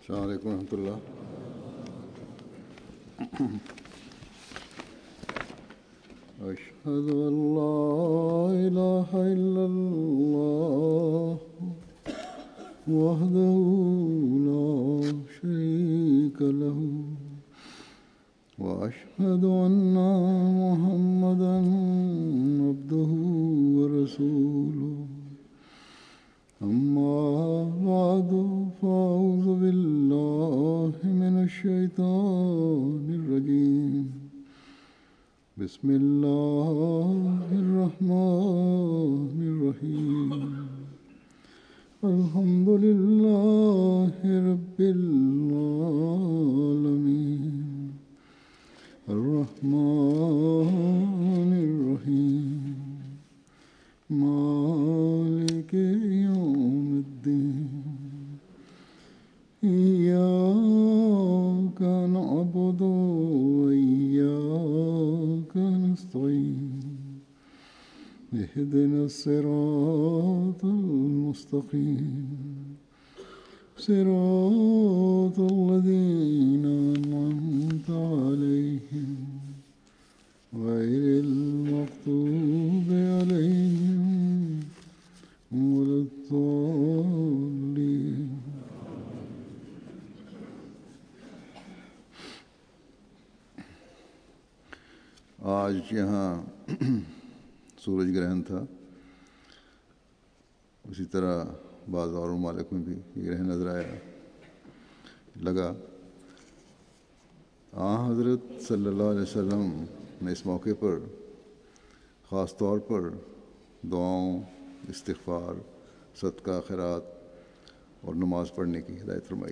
السلام علیکم ورحمۃ اللہ۔ اشہد ان لا الہ الا اللہ وحدہ لا شریک لہ واشہد ان محمدا عبدہ ورسولہ۔ اما بعد فاعوذ باللہ من الشیطان الرجیم۔ بسم اللہ الرحمن الرحیم۔ الحمد للہ رب العالمین الرحمن الرحیم مالک یوم الدین۔ ایاک نعبد وایاک نستعین۔ اہدنا الصراط المستقیم صراط الذین انعمت علیہم غیر المغضوب علیہم ولا الضالین۔ آج یہاں سورج گرہن تھا، اسی طرح بعض اور ممالک میں بھی یہ گرہن نظر آیا لگا۔ حضرت صلی اللہ علیہ وسلم نے اس موقع پر خاص طور پر دعاؤں، استغفار، صدقہ خیرات اور نماز پڑھنے کی ہدایت فرمائی۔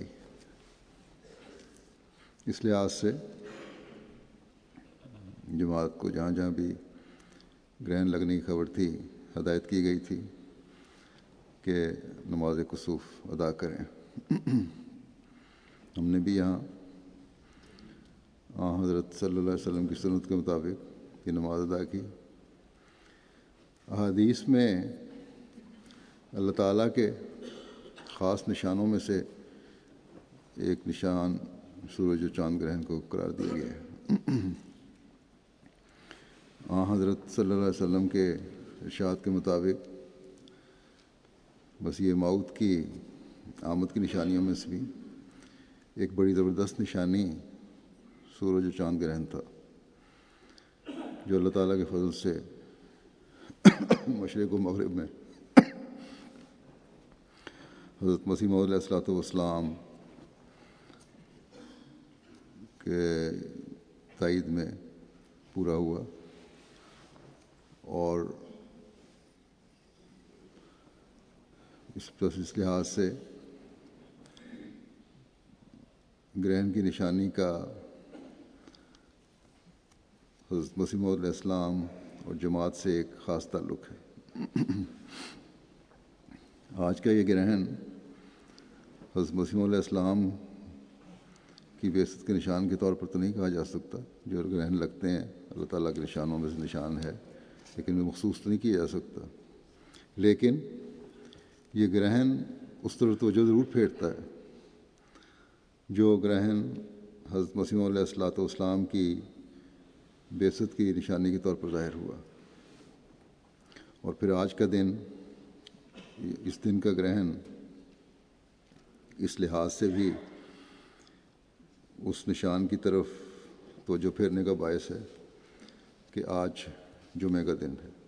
اس لحاظ سے جماعت کو جہاں جہاں بھی گرہن لگنے کی خبر تھی ہدایت کی گئی تھی کہ نماز کسوف ادا کریں۔ ہم نے بھی یہاں حضرت صلی اللہ علیہ وسلم کی سنت کے مطابق یہ نماز ادا کی۔ احادیث میں اللہ تعالیٰ کے خاص نشانوں میں سے ایک نشان سورج و چاند گرہن کو قرار دیا گیا ہے۔ حضرت صلی اللہ علیہ وسلم کے ارشاد کے مطابق مسیح موعود کی آمد کی نشانیوں میں سے بھی ایک بڑی زبردست نشانی سورج و چاند گرہن تھا، جو اللہ تعالیٰ کے فضل سے مشرق و مغرب میں حضرت مسیح موعود علیہ الصلوۃ والسلام کے تائید میں پورا ہوا، اور اس لحاظ سے گرہن کی نشانی کا حضرت مسیح موعود علیہ السلام اور جماعت سے ایک خاص تعلق ہے۔ آج کا یہ گرہن حضرت مسیح موعود علیہ السلام کی بعثت کے نشان کے طور پر تو نہیں کہا جا سکتا۔ جو گرہن لگتے ہیں اللہ تعالیٰ کے نشانوں میں سے نشان ہے، لیکن وہ مخصوص تو نہیں کیا جا سکتا۔ لیکن یہ گرہن اس طرح توجہ ضرور پھیرتا ہے جو گرہن حضرت مسیح موعود علیہ السلام کی بعثت کی نشانی کے طور پر ظاہر ہوا۔ اور پھر آج کا دن، اس دن کا گرہن اس لحاظ سے بھی اس نشان کی طرف توجہ پھیرنے کا باعث ہے کہ آج جمعہ کا دن ہے،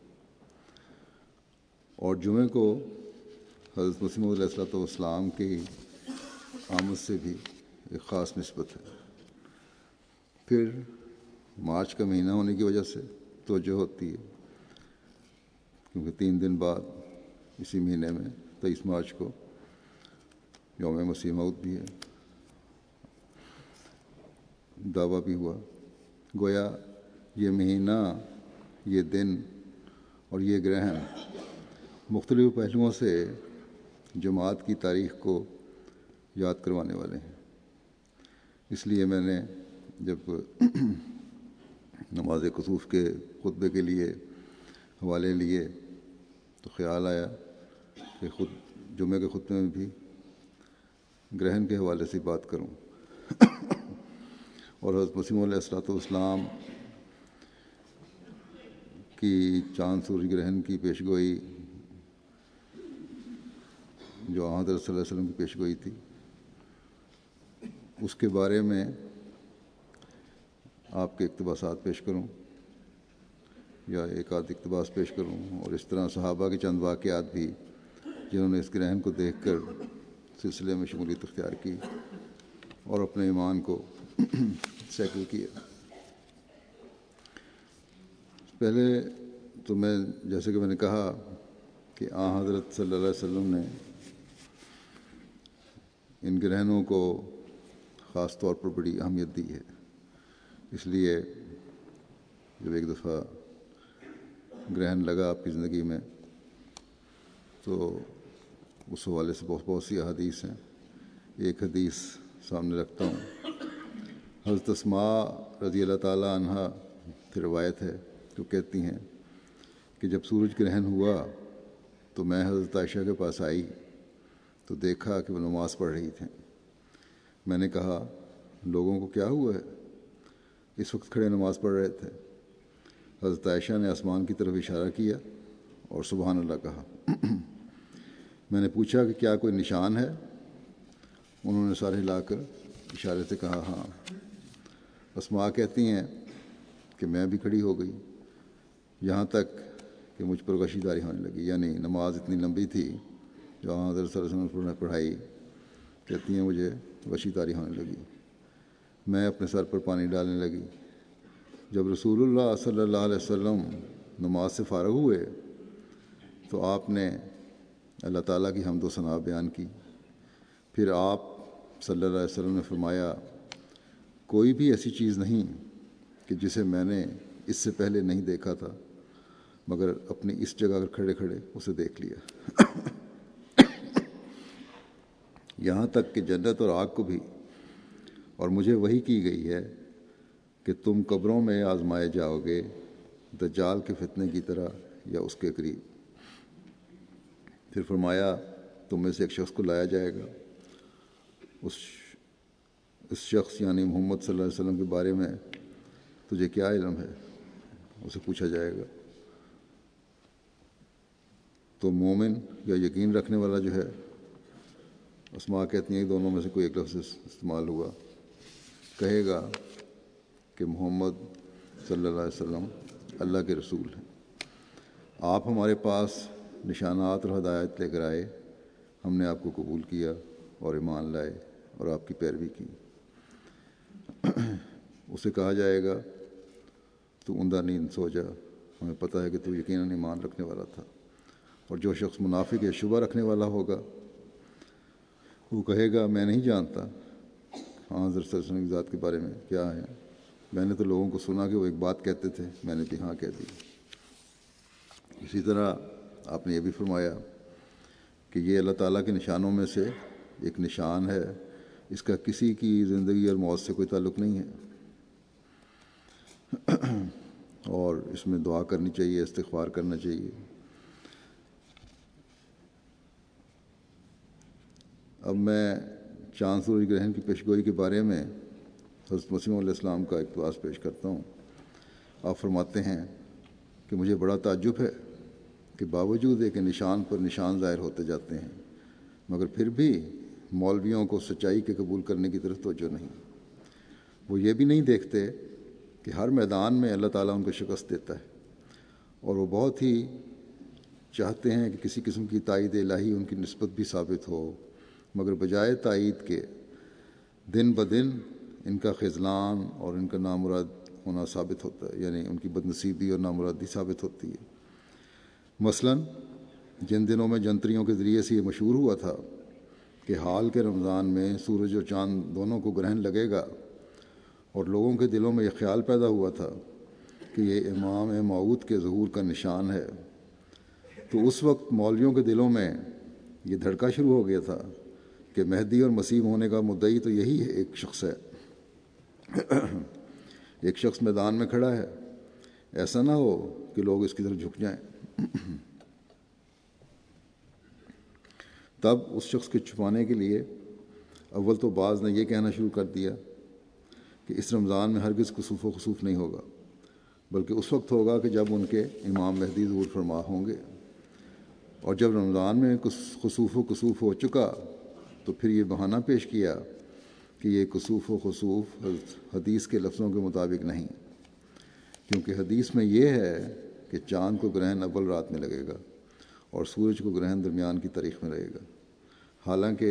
اور جمعہ کو حضرت مسیح موعود علیہ السلام کی آمد سے بھی ایک خاص نسبت ہے۔ پھر مارچ کا مہینہ ہونے کی وجہ سے توجہ ہوتی ہے، کیونکہ 3 دن بعد اسی مہینے میں 23 مارچ کو یوم مسیح موعود بھی ہے، دعویٰ بھی ہوا۔ گویا یہ مہینہ، یہ دن اور یہ گرہن مختلف پہلوؤں سے جماعت کی تاریخ کو یاد کروانے والے ہیں۔ اس لیے میں نے جب نماز کسوف کے خطبے کے لیے حوالے لیے تو خیال آیا کہ خود جمعہ کے خطبے میں بھی گرہن کے حوالے سے بات کروں اور حضرت مسیح علیہ الصلوۃ والسلام کی چاند سورج گرہن کی پیشگوئی جو حضرت صلی اللہ علیہ وسلم کی پیشگوئی تھی اس کے بارے میں آپ کے اقتباسات پیش کروں یا ایک آدھ اقتباس پیش کروں، اور اس طرح صحابہ کے چند واقعات بھی جنہوں نے اس گرہن کو دیکھ کر سلسلے میں شمولیت اختیار کی اور اپنے ایمان کو سیکل کیا۔ پہلے تو جیسے کہ میں نے کہا کہ حضرت صلی اللہ علیہ وسلم نے ان گرہنوں کو خاص طور پر بڑی اہمیت دی ہے، اس لیے جب ایک دفعہ گرہن لگا آپ کی زندگی میں تو اس حوالے سے بہت سی احادیث ہیں۔ ایک حدیث سامنے رکھتا ہوں۔ حضرت اسماء رضی اللہ تعالیٰ عنہ کی روایت ہے، جو کہتی ہیں کہ جب سورج گرہن ہوا تو میں حضرت عائشہ کے پاس آئی تو دیکھا کہ وہ نماز پڑھ رہی تھیں۔ میں نے کہا لوگوں کو کیا ہوا ہے؟ اس وقت کھڑے نماز پڑھ رہے تھے۔ حضرت عائشہ نے آسمان کی طرف اشارہ کیا اور سبحان اللہ کہا۔ میں نے پوچھا کہ کیا کوئی نشان ہے؟ انہوں نے سر ہلا کر اشارے سے کہا ہاں۔ اسماء کہتی ہیں کہ میں بھی کھڑی ہو گئی، یہاں تک کہ مجھ پر غشی داری ہونے لگی، یعنی نماز اتنی لمبی تھی جو حضرت صلی اللہ علیہ وسلم نے پڑھائی، کہتی ہیں مجھے غشی داری ہونے لگی، میں اپنے سر پر پانی ڈالنے لگی۔ جب رسول اللہ صلی اللہ علیہ وسلم نماز سے فارغ ہوئے تو آپ نے اللہ تعالیٰ کی حمد و ثنا بیان کی۔ پھر آپ صلی اللہ علیہ وسلم نے فرمایا کوئی بھی ایسی چیز نہیں کہ جسے میں نے اس سے پہلے نہیں دیکھا تھا مگر اپنی اس جگہ کھڑے کھڑے اسے دیکھ لیا۔ یہاں تک کہ جنت اور آگ کو بھی، اور مجھے وحی کی گئی ہے کہ تم قبروں میں آزمائے جاؤ گے دجال کے فتنے کی طرح یا اس کے قریب۔ پھر فرمایا تم میں سے ایک شخص کو لایا جائے گا، اس شخص یعنی محمد صلی اللہ علیہ وسلم کے بارے میں تجھے کیا علم ہے؟ اسے پوچھا جائے گا تو مومن یا یقین رکھنے والا جو ہے، اسماء کہتی ہیں دونوں میں سے کوئی ایک لفظ استعمال ہوا، کہے گا کہ محمد صلی اللہ علیہ وسلم اللہ کے رسول ہیں، آپ ہمارے پاس نشانات اور ہدایت لے کر آئے، ہم نے آپ کو قبول کیا اور ایمان لائے اور آپ کی پیروی کی۔ اسے کہا جائے گا تو عمدہ نیند سو جا، ہمیں پتہ ہے کہ تو یقیناً ایمان رکھنے والا تھا۔ اور جو شخص منافق یا شبہ رکھنے والا ہوگا وہ کہے گا میں نہیں جانتا حضرت صلی اللہ علیہ وسلم کی ذات کے بارے میں کیا ہے، میں نے تو لوگوں کو سنا کہ وہ ایک بات کہتے تھے، میں نے بھی ہاں کہہ دی۔ اسی طرح آپ نے یہ بھی فرمایا کہ یہ اللہ تعالیٰ کے نشانوں میں سے ایک نشان ہے، اس کا کسی کی زندگی اور موت سے کوئی تعلق نہیں ہے، اور اس میں دعا کرنی چاہیے، استغفار کرنا چاہیے۔ اب میں چاند سورج گرہن کی پیشگوئی کے بارے میں حضرت مسیح علیہ السلام کا اقتباس پیش کرتا ہوں۔ آپ فرماتے ہیں کہ مجھے بڑا تعجب ہے کہ باوجود ہے کہ نشان پر نشان ظاہر ہوتے جاتے ہیں مگر پھر بھی مولویوں کو سچائی کے قبول کرنے کی طرف توجہ نہیں۔ وہ یہ بھی نہیں دیکھتے کہ ہر میدان میں اللہ تعالیٰ ان کو شکست دیتا ہے، اور وہ بہت ہی چاہتے ہیں کہ کسی قسم کی تائید الہی ان کی نسبت بھی ثابت ہو، مگر بجائے تائید کے دن بدن ان کا خذلان اور ان کا نامراد ہونا ثابت ہوتا ہے، یعنی ان کی بدنصیبی اور نامرادی ثابت ہوتی ہے۔ مثلاً جن دنوں میں جنتریوں کے ذریعے سے یہ مشہور ہوا تھا کہ حال کے رمضان میں سورج اور چاند دونوں کو گرہن لگے گا، اور لوگوں کے دلوں میں یہ خیال پیدا ہوا تھا کہ یہ امام موعود کے ظہور کا نشان ہے، تو اس وقت مولویوں کے دلوں میں یہ دھڑکا شروع ہو گیا تھا کہ مہدی اور مسیح ہونے کا مدعی تو یہی ہے، ایک شخص ہے، ایک شخص میدان میں کھڑا ہے، ایسا نہ ہو کہ لوگ اس کی طرف جھک جائیں۔ تب اس شخص کے چھپانے کے لیے اول تو بعض نے یہ کہنا شروع کر دیا کہ اس رمضان میں ہرگز کسوف و خسوف نہیں ہوگا، بلکہ اس وقت ہوگا کہ جب ان کے امام مہدی ظہور فرما ہوں گے، اور جب رمضان میں خسوف و کسوف ہو چکا تو پھر یہ بہانہ پیش کیا کہ یہ کسوف و خسوف حدیث کے لفظوں کے مطابق نہیں، کیونکہ حدیث میں یہ ہے کہ چاند کو گرہن اول رات میں لگے گا اور سورج کو گرہن درمیان کی تاریخ میں رہے گا، حالانکہ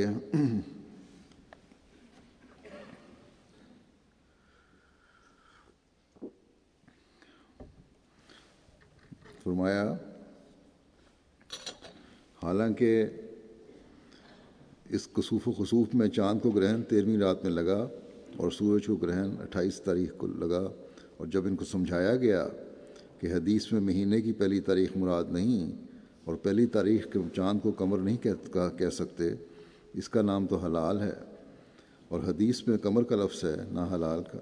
فرمایا اس کسوف و خسوف میں چاند کو گرہن 13ویں رات میں لگا اور سورج کو گرہن 28 تاریخ کو لگا، اور جب ان کو سمجھایا گیا کہ حدیث میں مہینے کی پہلی تاریخ مراد نہیں اور پہلی تاریخ کے چاند کو قمر نہیں کہہ سکتے، اس کا نام تو ہلال ہے، اور حدیث میں قمر کا لفظ ہے نہ ہلال کا۔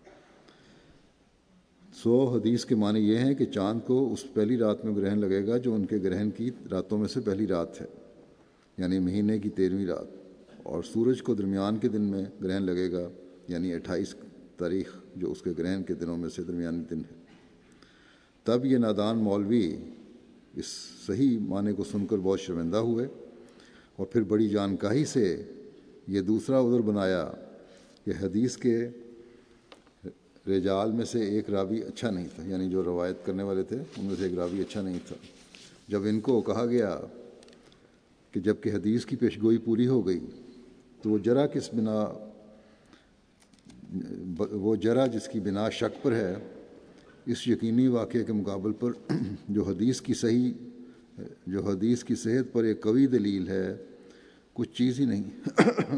حدیث کے معنی یہ ہیں کہ چاند کو اس پہلی رات میں گرہن لگے گا جو ان کے گرہن کی راتوں میں سے پہلی رات ہے، یعنی مہینے کی 13ویں رات، اور سورج کو درمیان کے دن میں گرہن لگے گا، یعنی 28 تاریخ جو اس کے گرہن کے دنوں میں سے درمیانی دن ہے۔ تب یہ نادان مولوی اس صحیح معنی کو سن کر بہت شرمندہ ہوئے، اور پھر بڑی جانکاہی سے یہ دوسرا عذر بنایا کہ حدیث کے رجال میں سے ایک راوی اچھا نہیں تھا، یعنی جو روایت کرنے والے تھے ان میں سے ایک راوی اچھا نہیں تھا۔ جب ان کو کہا گیا کہ جب کہ حدیث کی پیشگوئی پوری ہو گئی تو وہ جرا جس کی بنا شک پر ہے، اس یقینی واقعے کے مقابل پر جو حدیث کی صحت پر ایک قوی دلیل ہے، کچھ چیز ہی نہیں۔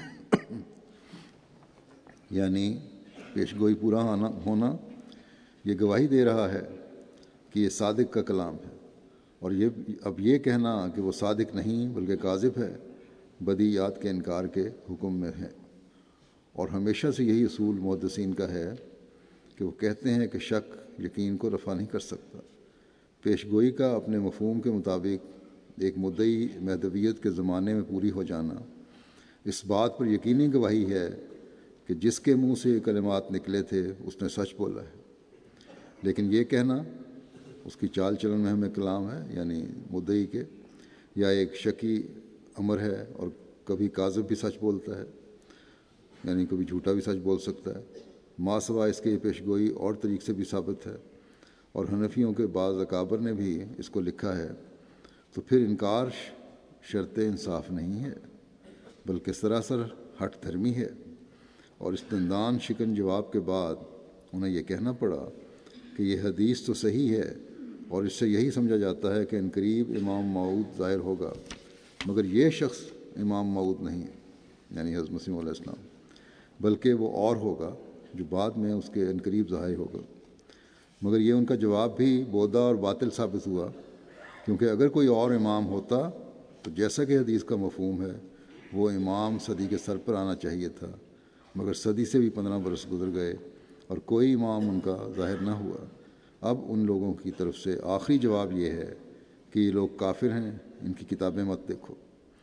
یعنی پیشگوئی پورا ہونا یہ گواہی دے رہا ہے کہ یہ صادق کا کلام ہے، اور اب یہ کہنا کہ وہ صادق نہیں بلکہ کاذب ہے بدیعات کے انکار کے حکم میں ہے۔ اور ہمیشہ سے یہی اصول محدثین کا ہے کہ وہ کہتے ہیں کہ شک یقین کو رفع نہیں کر سکتا۔ پیشگوئی کا اپنے مفہوم کے مطابق ایک مدعی مہدویت کے زمانے میں پوری ہو جانا اس بات پر یقینی گواہی ہے کہ جس کے منہ سے یہ کلمات نکلے تھے اس نے سچ بولا ہے، لیکن یہ کہنا اس کی چال چلن میں ہمیں کلام ہے، یعنی مدعی کے، یا ایک شکی امر ہے اور کبھی کاذب بھی سچ بولتا ہے، یعنی کبھی جھوٹا بھی سچ بول سکتا ہے، ما سوا اس کے یہ پیشگوئی اور طریق سے بھی ثابت ہے، اور حنفیوں کے بعض اکابر نے بھی اس کو لکھا ہے، تو پھر انکار شرط انصاف نہیں ہے بلکہ سراسر ہٹ دھرمی ہے۔ اور اس دندان شکن جواب کے بعد انہیں یہ کہنا پڑا کہ یہ حدیث تو صحیح ہے اور اس سے یہی سمجھا جاتا ہے کہ عنقریب امام موعود ظاہر ہوگا، مگر یہ شخص امام موعود نہیں ہے، یعنی حضرت مسیح علیہ السلام، بلکہ وہ اور ہوگا جو بعد میں اس کے عنقریب ظاہر ہوگا۔ مگر یہ ان کا جواب بھی بودا اور باطل ثابت ہوا، کیونکہ اگر کوئی اور امام ہوتا تو جیسا کہ حدیث کا مفہوم ہے وہ امام صدی کے سر پر آنا چاہیے تھا، مگر صدی سے بھی 15 برس گزر گئے اور کوئی امام ان کا ظاہر نہ ہوا۔ اب ان لوگوں کی طرف سے آخری جواب یہ ہے کہ یہ لوگ کافر ہیں، ان کی کتابیں مت دیکھو،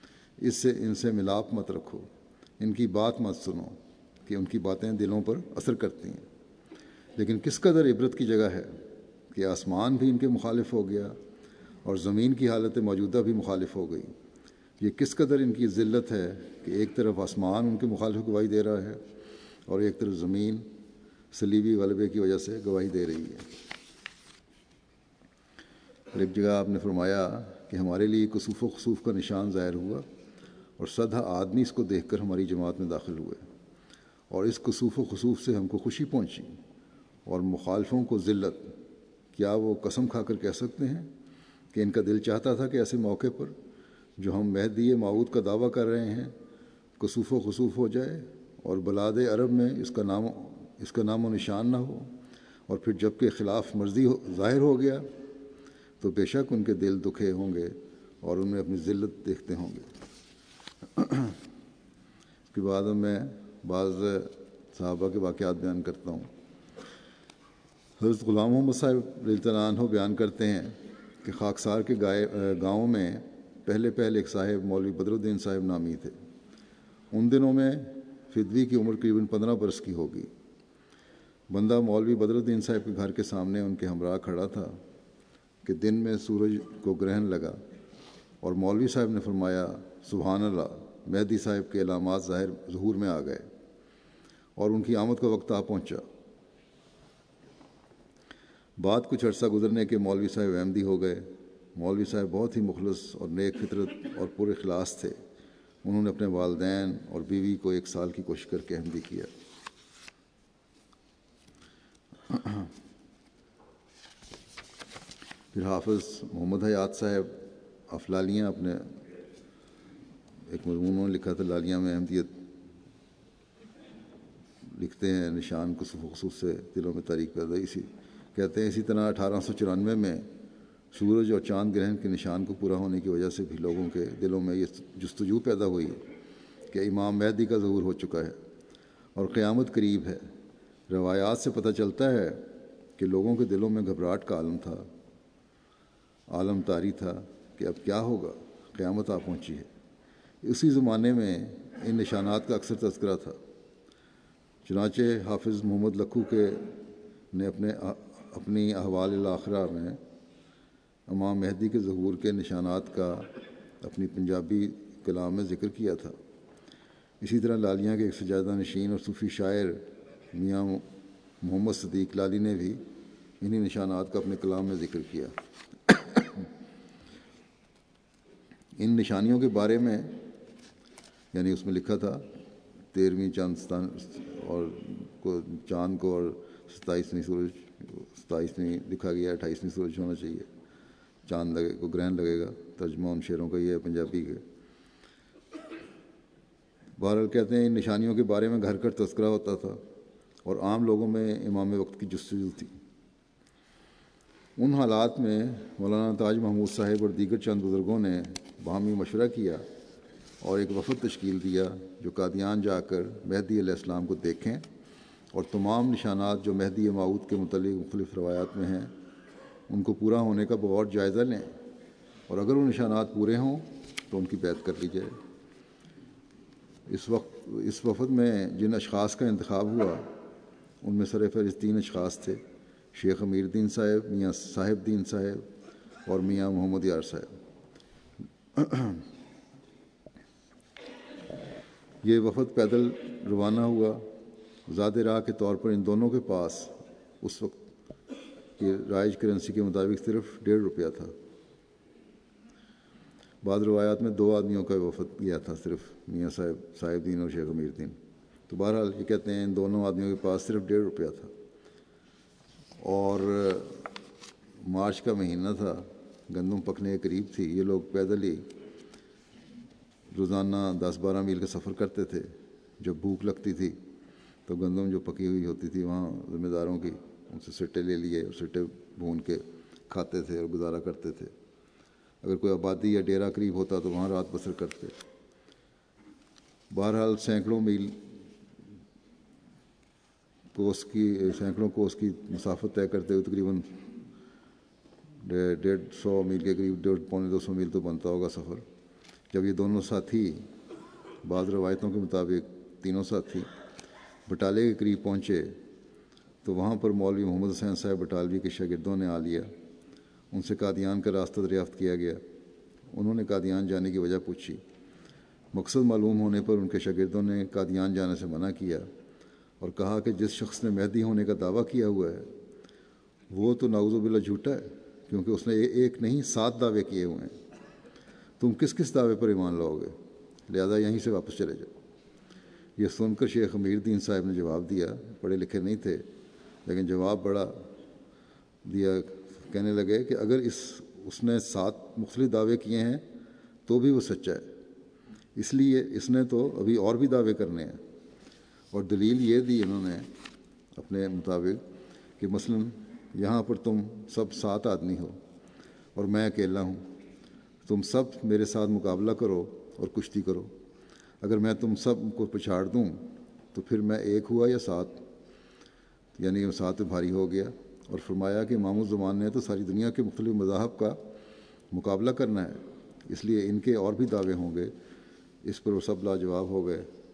ان سے ملاپ مت رکھو، ان کی بات مت سنو کہ ان کی باتیں دلوں پر اثر کرتی ہیں۔ لیکن کس قدر عبرت کی جگہ ہے کہ آسمان بھی ان کے مخالف ہو گیا اور زمین کی حالت موجودہ بھی مخالف ہو گئی۔ یہ کس قدر ان کی ذلت ہے کہ ایک طرف آسمان ان کے مخالف گواہی دے رہا ہے اور ایک طرف زمین صلیبی غلبے کی وجہ سے گواہی دے رہی ہے۔ اور ایک جگہ آپ نے فرمایا کہ ہمارے لیے کسوف و خسوف کا نشان ظاہر ہوا اور 100 آدمی اس کو دیکھ کر ہماری جماعت میں داخل ہوئے، اور اس کسوف و خسوف سے ہم کو خوشی پہنچی اور مخالفوں کو ذلت۔ کیا وہ قسم کھا کر کہہ سکتے ہیں کہ ان کا دل چاہتا تھا کہ ایسے موقع پر جو ہم مہدی موعود کا دعویٰ کر رہے ہیں کسوف و خسوف ہو جائے اور بلاد عرب میں اس کا نام و نشان نہ ہو، اور پھر جب کہ خلاف مرضی ظاہر ہو گیا تو بے شک ان کے دل دکھے ہوں گے اور ان میں اپنی ذلت دیکھتے ہوں گے۔ اس کے بعد میں بعض صحابہ کے واقعات بیان کرتا ہوں۔ حضرت غلام محمد صاحب رضی اللہ عنہ بیان کرتے ہیں کہ خاکسار کے گاؤں میں پہلے ایک صاحب مولوی بدر الدین صاحب نامی تھے، ان دنوں میں فدوی کی عمر قریباً 15 برس کی ہوگی۔ بندہ مولوی بدر الدین صاحب کے گھر کے سامنے ان کے ہمراہ کھڑا تھا کہ دن میں سورج کو گرہن لگا، اور مولوی صاحب نے فرمایا سبحان اللہ، مہدی صاحب کے علامات ظہور میں آ گئے اور ان کی آمد کا وقت آ پہنچا۔ بعد کچھ عرصہ گزرنے کے مولوی صاحب احمدی ہو گئے۔ مولوی صاحب بہت ہی مخلص اور نیک فطرت اور پر اخلاص تھے۔ انہوں نے اپنے والدین اور بیوی کو 1 سال کی کوشش کر کے احمدی کیا۔ پھر حافظ محمد حیات صاحب افلالیاں اپنے ایک مضمون انہوں نے لکھا تھا لالیاں میں احمدیت، لکھتے ہیں نشان خصوص سے دلوں میں تاریخ پیدا اسی کہتے ہیں اسی طرح 1894 میں سورج اور چاند گرہن کے نشان کو پورا ہونے کی وجہ سے بھی لوگوں کے دلوں میں یہ جستجو پیدا ہوئی کہ امام مہدی کا ظہور ہو چکا ہے اور قیامت قریب ہے۔ روایات سے پتہ چلتا ہے کہ لوگوں کے دلوں میں گھبراہٹ کا عالم طاری تھا کہ اب کیا ہوگا، قیامت آ پہنچی ہے۔ اسی زمانے میں ان نشانات کا اکثر تذکرہ تھا۔ چنانچہ حافظ محمد لکھو نے اپنی احوال الاخرہ میں امام مہدی کے ظہور کے نشانات کا اپنی پنجابی کلام میں ذکر کیا تھا۔ اسی طرح لالیاں کے ایک سجادہ نشین اور صوفی شاعر میاں محمد صدیق لالی نے بھی انہی نشانات کا اپنے کلام میں ذکر کیا۔ ان نشانیوں کے بارے میں یعنی اس میں لکھا تھا 13ویں چاند کو اور 27ویں لکھا گیا، 28ویں سورج ہونا چاہیے، چاند کو گرہن لگے گا۔ ترجمہ ان شعروں کا یہ ہے پنجابی کے۔ بہرحال کہتے ہیں ان نشانیوں کے بارے میں گھر گھر تذکرہ ہوتا تھا اور عام لوگوں میں امام وقت کی جستجو تھی۔ ان حالات میں مولانا تاج محمود صاحب اور دیگر چند بزرگوں نے باہمی مشورہ کیا اور ایک وفد تشکیل دیا جو قادیان جا کر مہدی علیہ السلام کو دیکھیں اور تمام نشانات جو مہدی موعود کے متعلق مختلف روایات میں ہیں ان کو پورا ہونے کا بغور جائزہ لیں، اور اگر وہ نشانات پورے ہوں تو ان کی بیعت کر لی جائے۔ اس وفد میں جن اشخاص کا انتخاب ہوا ان میں سرفہرست 3 اشخاص تھے، شیخ امیر الدین صاحب، میاں صاحب الدین صاحب اور میاں محمد یار صاحب۔ یہ وفد پیدل روانہ ہوا۔ زیادہ راہ کے طور پر ان دونوں کے پاس اس وقت کی رائج کرنسی کے مطابق صرف 1.5 روپیہ تھا۔ بعض روایات میں 2 آدمیوں کا وفد گیا تھا، صرف میاں صاحب الدین اور شیخ امیر الدین۔ تو بہرحال یہ کہتے ہیں ان دونوں آدمیوں کے پاس صرف 1.5 روپیہ تھا، اور مارچ کا مہینہ تھا، گندم پکنے کے قریب تھی۔ یہ لوگ پیدل ہی روزانہ 10-12 میل کا سفر کرتے تھے۔ جب بھوک لگتی تھی تو گندم جو پکی ہوئی ہوتی تھی وہاں ذمہ داروں کی ان سے سٹے لے لیے اور سٹے بھون کے کھاتے تھے اور گزارا کرتے تھے۔ اگر کوئی آبادی یا ڈیرا قریب ہوتا تو وہاں رات بسر کرتے۔ بہرحال سینکڑوں کوس کی مسافت طے کرتے ہوئے تقریباً 150 میل کے قریب 150-200 میل تو بنتا ہوگا سفر۔ جب یہ دونوں ساتھی، بعض روایتوں کے مطابق تینوں ساتھی، بٹالے کے قریب پہنچے تو وہاں پر مولوی محمد حسین صاحب بٹالوی کے شاگردوں نے آ لیا۔ ان سے قادیان کا راستہ دریافت کیا گیا۔ انہوں نے قادیان جانے کی وجہ پوچھی۔ مقصد معلوم ہونے پر ان کے شاگردوں نے قادیان جانے سے منع کیا اور کہا کہ جس شخص نے مہدی ہونے کا دعویٰ کیا ہوا ہے وہ تو نعوذ باللہ جھوٹا ہے، کیونکہ اس نے 1 نہیں 7 دعوے کیے ہوئے ہیں۔ تم کس دعوے پر ایمان لاؤ گے؟ لہذا یہیں سے واپس چلے جاؤ۔ یہ سن کر شیخ امیر الدین صاحب نے جواب دیا، پڑھے لکھے نہیں تھے لیکن جواب بڑا دیا، کہنے لگے کہ اگر اس نے 7 مختلف دعوے کیے ہیں تو بھی وہ سچا ہے، اس لیے اس نے تو ابھی اور بھی دعوے کرنے ہیں۔ اور دلیل یہ دی انہوں نے اپنے مطابق کہ مثلاً یہاں پر تم سب 7 آدمی ہو اور میں اکیلا ہوں، تم سب میرے ساتھ مقابلہ کرو اور کشتی کرو۔ اگر میں تم سب کو پچھاڑ دوں تو پھر میں 1 ہوا یا 7، یعنی 7 بھاری ہو گیا۔ اور فرمایا کہ امام الزمان نے تو ساری دنیا کے مختلف مذاہب کا مقابلہ کرنا ہے، اس لیے ان کے اور بھی دعوے ہوں گے۔ اس پر وہ سب لاجواب ہو گئے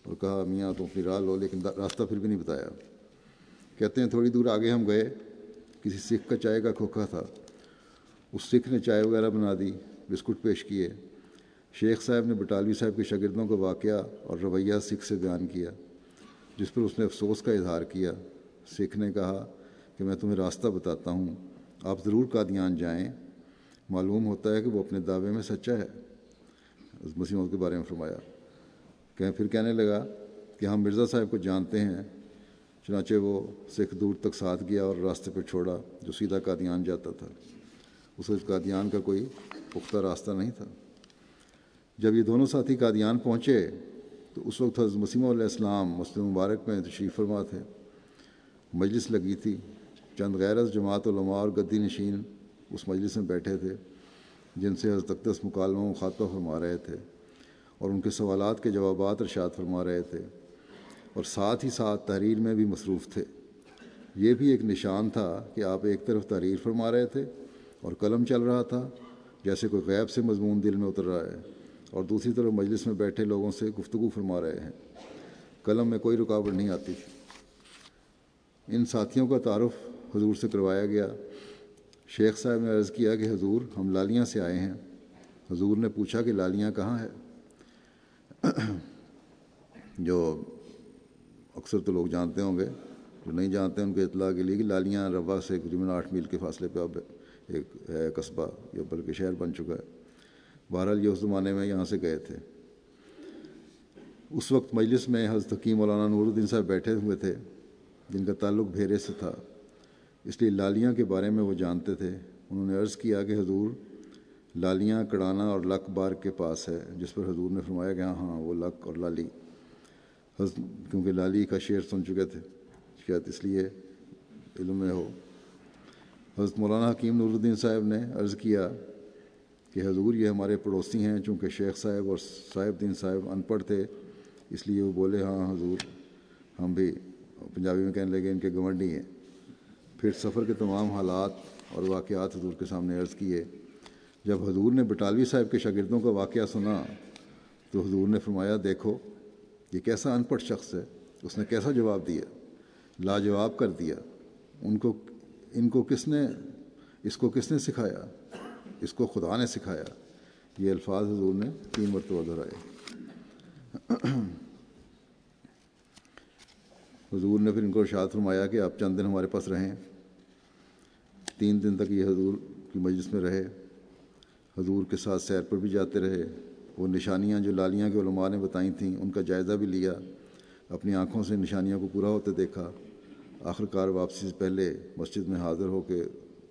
اور کہا میاں تم اپنی راہ لو، لیکن راستہ پھر بھی نہیں بتایا۔ کہتے ہیں تھوڑی دور آگے ہم گئے، کسی سکھ کا چائے کا کھوکھا تھا، اس سکھ نے چائے وغیرہ بنا دی، بسکٹ پیش کیے۔ شیخ صاحب نے بٹالوی صاحب کے شاگردوں کا واقعہ اور رویہ سکھ سے بیان کیا، جس پر اس نے افسوس کا اظہار کیا۔ سکھ نے کہا کہ میں تمہیں راستہ بتاتا ہوں، آپ ضرور قادیان جائیں، معلوم ہوتا ہے کہ وہ اپنے دعوے میں سچا ہے۔ مسیح موعود کے بارے میں فرمایا کہ پھر کہنے لگا کہ ہم مرزا صاحب کو جانتے ہیں۔ چنانچہ وہ سکھ دور تک ساتھ گیا اور راستے پہ چھوڑا جو سیدھا قادیان جاتا تھا۔ اس وقت قادیان کا کوئی پختہ راستہ نہیں تھا۔ جب یہ دونوں ساتھی قادیان پہنچے تو اس وقت حضرت مسیح علیہ السلام مسجد مبارک میں تشریف فرما تھے۔ مجلس لگی تھی، چند غیر از جماعت علماء اور گدی نشین اس مجلس میں بیٹھے تھے، جن سے حضرت اقدس مکالمہ مخاطبہ فرما رہے تھے اور ان کے سوالات کے جوابات ارشاد فرما رہے تھے، اور ساتھ ہی ساتھ تحریر میں بھی مصروف تھے۔ یہ بھی ایک نشان تھا کہ آپ ایک طرف تحریر فرما رہے تھے اور قلم چل رہا تھا جیسے کوئی غیب سے مضمون دل میں اتر رہا ہے، اور دوسری طرف مجلس میں بیٹھے لوگوں سے گفتگو فرما رہے ہیں، قلم میں کوئی رکاوٹ نہیں آتی تھی۔ ان ساتھیوں کا تعارف حضور سے کروایا گیا۔ شیخ صاحب نے عرض کیا کہ حضور ہم لالیاں سے آئے ہیں۔ حضور نے پوچھا کہ لالیاں کہاں ہے؟ جو اکثر تو لوگ جانتے ہوں گے، جو نہیں جانتے ان کے اطلاع کے لیے کہ لالیاں روا سے تقریباً 8 میل کے فاصلے پہ اب ایک ہے قصبہ، یا بلکہ شہر بن چکا ہے۔ بہرحال یہ اس زمانے میں یہاں سے گئے تھے۔ اس وقت مجلس میں حضرت حکیم مولانا نور الدین صاحب بیٹھے ہوئے تھے، جن کا تعلق بھیرے سے تھا، اس لیے لالیاں کے بارے میں وہ جانتے تھے۔ انہوں نے عرض کیا کہ حضور لالیاں کڑانا اور لک بار کے پاس ہے، جس پر حضور نے فرمایا کہ ہاں وہ لک اور لالی، کیونکہ لالی کا شعر سن چکے تھے، شاید اس لیے علم میں ہو۔ حضرت مولانا حکیم نور الدین صاحب نے عرض کیا کہ حضور یہ ہمارے پڑوسی ہیں، چونکہ شیخ صاحب اور صاحب دین صاحب ان پڑھ تھے، اس لیے وہ بولے ہاں حضور، ہم بھی پنجابی میں کہنے لگے ان کے گنوڈی ہیں۔ پھر سفر کے تمام حالات اور واقعات حضور کے سامنے عرض کیے۔ جب حضور نے بٹالوی صاحب کے شاگردوں کا واقعہ سنا تو حضور نے فرمایا دیکھو یہ کیسا ان پڑھ شخص ہے، اس نے کیسا جواب دیا، لاجواب کر دیا۔ اس کو کس نے سکھایا؟ اس کو خدا نے سکھایا۔ یہ الفاظ حضور نے 3 مرتبہ دہرائے۔ حضور نے پھر ان کو ارشاد فرمایا کہ آپ چند دن ہمارے پاس رہیں۔ 3 دن تک یہ حضور کی مجلس میں رہے، حضور کے ساتھ سیر پر بھی جاتے رہے۔ وہ نشانیاں جو لالیاں کے علماء نے بتائی تھیں ان کا جائزہ بھی لیا، اپنی آنکھوں سے نشانیوں کو پورا ہوتے دیکھا۔ آخرکار واپسی سے پہلے مسجد میں حاضر ہو کے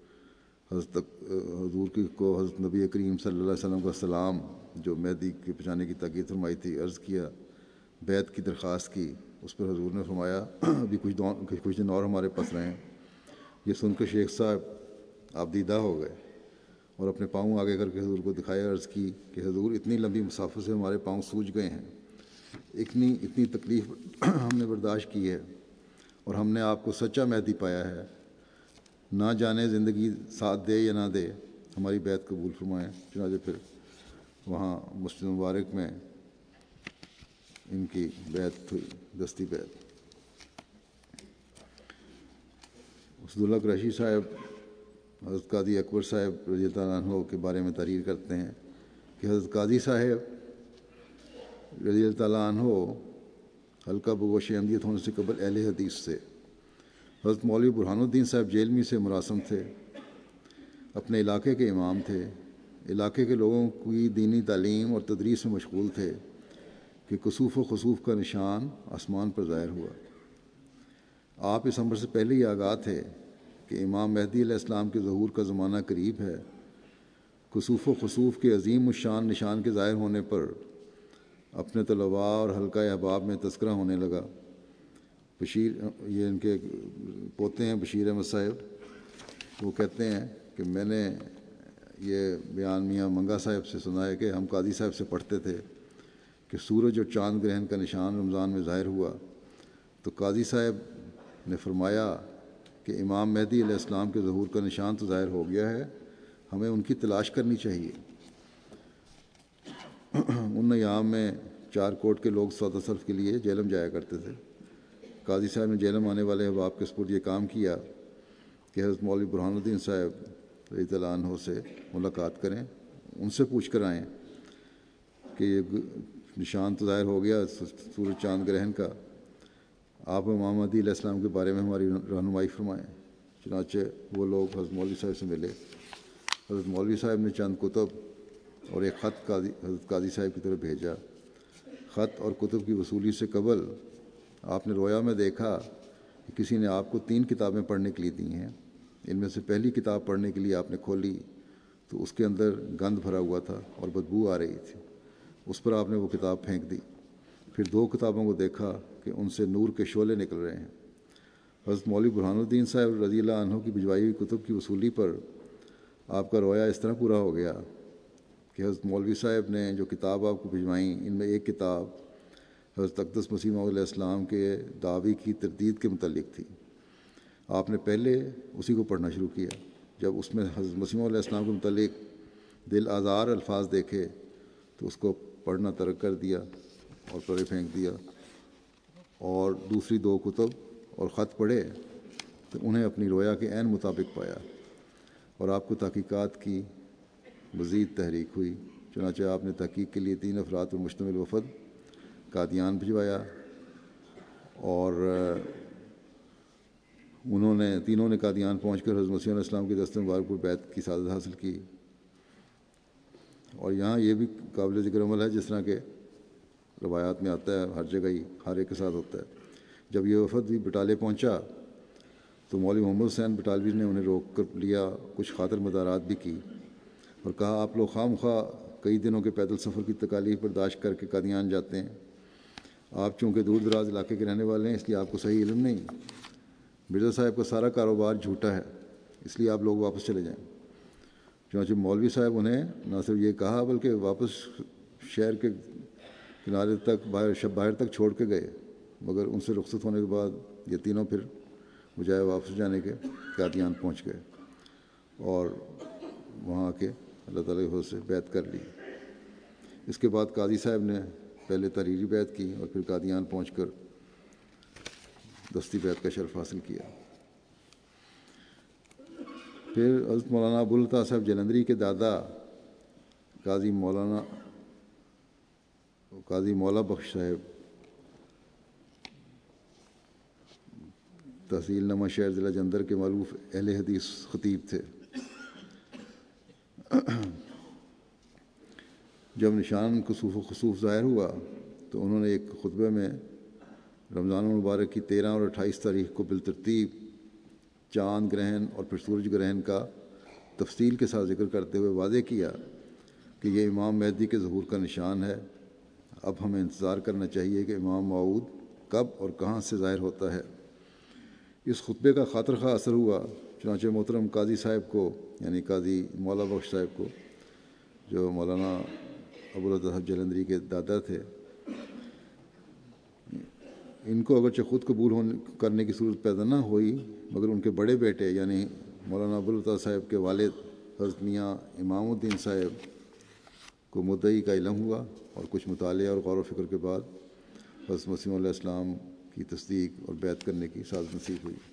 حضور کو حضرت نبی کریم صلی اللہ علیہ وسلم کا سلام جو مہدی کے پہچانے کی تاکید فرمائی تھی عرض کیا، بیعت کی درخواست کی۔ اس پر حضور نے فرمایا ابھی کچھ دن اور ہمارے پاس رہیں۔ یہ سن کر شیخ صاحب آپ دیدہ ہو گئے اور اپنے پاؤں آگے کر کے حضور کو دکھایا، عرض کی کہ حضور اتنی لمبی مسافت سے ہمارے پاؤں سوج گئے ہیں، اتنی تکلیف ہم نے برداشت کی ہے، اور ہم نے آپ کو سچا مہدی پایا ہے، نہ جانے زندگی ساتھ دے یا نہ دے، ہماری بیعت قبول فرمائیں۔ چنانچہ پھر وہاں مسجد مبارک میں ان کی بیعت ہوئی، دستی بیعت۔ اسداللہ قریشی صاحب حضرت قاضی اکبر صاحب رضی اللہ عنہ کے بارے میں تحریر کرتے ہیں کہ حضرت قاضی صاحب رضی اللہ عنہ حلقہ بگوش احمدیت ہونے سے قبل اہل حدیث سے۔ حضرت مولوی برہان الدین صاحب جیلمی سے مراسم تھے، اپنے علاقے کے امام تھے، علاقے کے لوگوں کی دینی تعلیم اور تدریس میں مشغول تھے کہ کسوف و خسوف کا نشان آسمان پر ظاہر ہوا۔ آپ اس امر سے پہلے ہی آگاہ تھے کہ امام مہدی علیہ السلام کے ظہور کا زمانہ قریب ہے۔ کسوف و خسوف کے عظیم الشان نشان کے ظاہر ہونے پر اپنے طلباء اور حلقہ احباب میں تذکرہ ہونے لگا۔ یہ ان کے پوتے ہیں بشیر احمد صاحب، وہ کہتے ہیں کہ میں نے یہ بیان میاں منگا صاحب سے سنا ہے کہ ہم قاضی صاحب سے پڑھتے تھے کہ سورج اور چاند گرہن کا نشان رمضان میں ظاہر ہوا تو قاضی صاحب نے فرمایا کہ امام مہدی علیہ السلام کے ظہور کا نشان تو ظاہر ہو گیا ہے، ہمیں ان کی تلاش کرنی چاہیے۔ ان ایام میں 4 کوٹ کے لوگ سودا صرف کے لیے جہلم جایا کرتے تھے۔ قاضی صاحب نے جہلم آنے والے احباب کے سپرد یہ کام کیا کہ حضرت مولوی برہان الدین صاحب رضی اللہ عنہ سے ملاقات کریں، ان سے پوچھ کر آئیں کہ یہ نشان تو ظاہر ہو گیا سورج چاند گرہن کا، آپ امام مہدی علیہ السلام کے بارے میں ہماری رہنمائی فرمائیں۔ چنانچہ وہ لوگ حضرت مولوی صاحب سے ملے۔ حضرت مولوی صاحب نے چند کتب اور ایک خط حضرت قاضی صاحب کی طرف بھیجا۔ خط اور کتب کی وصولی سے قبل آپ نے رویا میں دیکھا کہ کسی نے آپ کو 3 کتابیں پڑھنے کے لیے دی ہیں۔ ان میں سے پہلی کتاب پڑھنے کے لیے آپ نے کھولی تو اس کے اندر گند بھرا ہوا تھا اور بدبو آ رہی تھی۔ اس پر آپ نے وہ کتاب پھینک دی۔ پھر 2 کتابوں کو دیکھا کہ ان سے نور کے شعلے نکل رہے ہیں۔ حضرت مولوی برہان الدین صاحب رضی اللہ عنہ کی بھجوائی ہوئی کتب کی وصولی پر آپ کا رویا اس طرح پورا ہو گیا کہ حضرت مولوی صاحب نے جو کتاب آپ کو بھجوائیں ان میں ایک کتاب حضرت اقدس مسیح موعود علیہ السلام کے دعوی کی تردید کے متعلق تھی۔ آپ نے پہلے اسی کو پڑھنا شروع کیا۔ جب اس میں حضرت مسیح موعود علیہ السلام کے متعلق دل آزار الفاظ دیکھے تو اس کو پڑھنا ترک کر دیا اور پرے پھینک دیا، اور دوسری 2 کتب اور خط پڑھے تو انہیں اپنی رویا کے عین مطابق پایا، اور آپ کو تحقیقات کی مزید تحریک ہوئی۔ چنانچہ آپ نے تحقیق کے لیے 3 افراد پر مشتمل وفد قادیان بھجوایا، اور تینوں نے قادیان پہنچ کر حضرت مسیح علیہ السلام کے دست مبارک پر بیعت کی سعادت حاصل کی۔ اور یہاں یہ بھی قابل ذکر عمل ہے، جس طرح کہ روایات میں آتا ہے ہر جگہ ہی ہر ایک کے ساتھ ہوتا ہے۔ جب یہ وفد بھی بٹالے پہنچا تو مولوی محمد حسین بٹالوی نے انہیں روک کر لیا، کچھ خاطر مدارات بھی کی اور کہا آپ لوگ خواہ مخواہ کئی دنوں کے پیدل سفر کی تکالیف برداشت کر کے قادیان جاتے ہیں۔ آپ چونکہ دور دراز علاقے کے رہنے والے ہیں اس لیے آپ کو صحیح علم نہیں۔ مرزا صاحب کا سارا کاروبار جھوٹا ہے، اس لیے آپ لوگ واپس چلے جائیں۔ چنانچہ مولوی صاحب انہیں نہ صرف یہ کہا بلکہ واپس شہر کے کنارے تک باہر تک چھوڑ کے گئے، مگر ان سے رخصت ہونے کے بعد یہ تینوں پھر بجائے واپس جانے کے قادیان پہنچ گئے اور وہاں کے اللہ تعالیٰ کی حضرت سے بیعت کر لی۔ اس کے بعد قاضی صاحب نے پہلے تحریری بیعت کی اور پھر قادیان پہنچ کر دستی بیعت کا شرف حاصل کیا۔ پھر حضرت مولانا ابوالعطا صاحب جلندری کے دادا قاضی مولا بخش صاحب تحصیل نواں شہر ضلع جلندھر کے معروف اہل حدیث خطیب تھے۔ جب نشان کسوف و خسوف ظاہر ہوا تو انہوں نے ایک خطبے میں رمضان المبارک کی 13 اور 28 تاریخ کو بالترتیب چاند گرہن اور پھر سورج گرہن کا تفصیل کے ساتھ ذکر کرتے ہوئے واضح کیا کہ یہ امام مہدی کے ظہور کا نشان ہے۔ اب ہمیں انتظار کرنا چاہیے کہ امام موعود کب اور کہاں سے ظاہر ہوتا ہے۔ اس خطبے کا خاطر خواہ اثر ہوا، چنانچہ محترم قاضی صاحب کو یعنی قاضی مولا بخش صاحب کو جو مولانا ابوالعطا صاحب جلندری کے دادا تھے، ان کو اگرچہ خود قبول کرنے کی صورت پیدا نہ ہوئی مگر ان کے بڑے بیٹے یعنی مولانا ابوالعطا صاحب کے والد حضرت میاں امام الدین صاحب کو مدعی کا علم ہوا، اور کچھ مطالعہ اور غور و فکر کے بعد حضرت مسیح علیہ السلام کی تصدیق اور بیعت کرنے کی سعادت نصیب ہوئی۔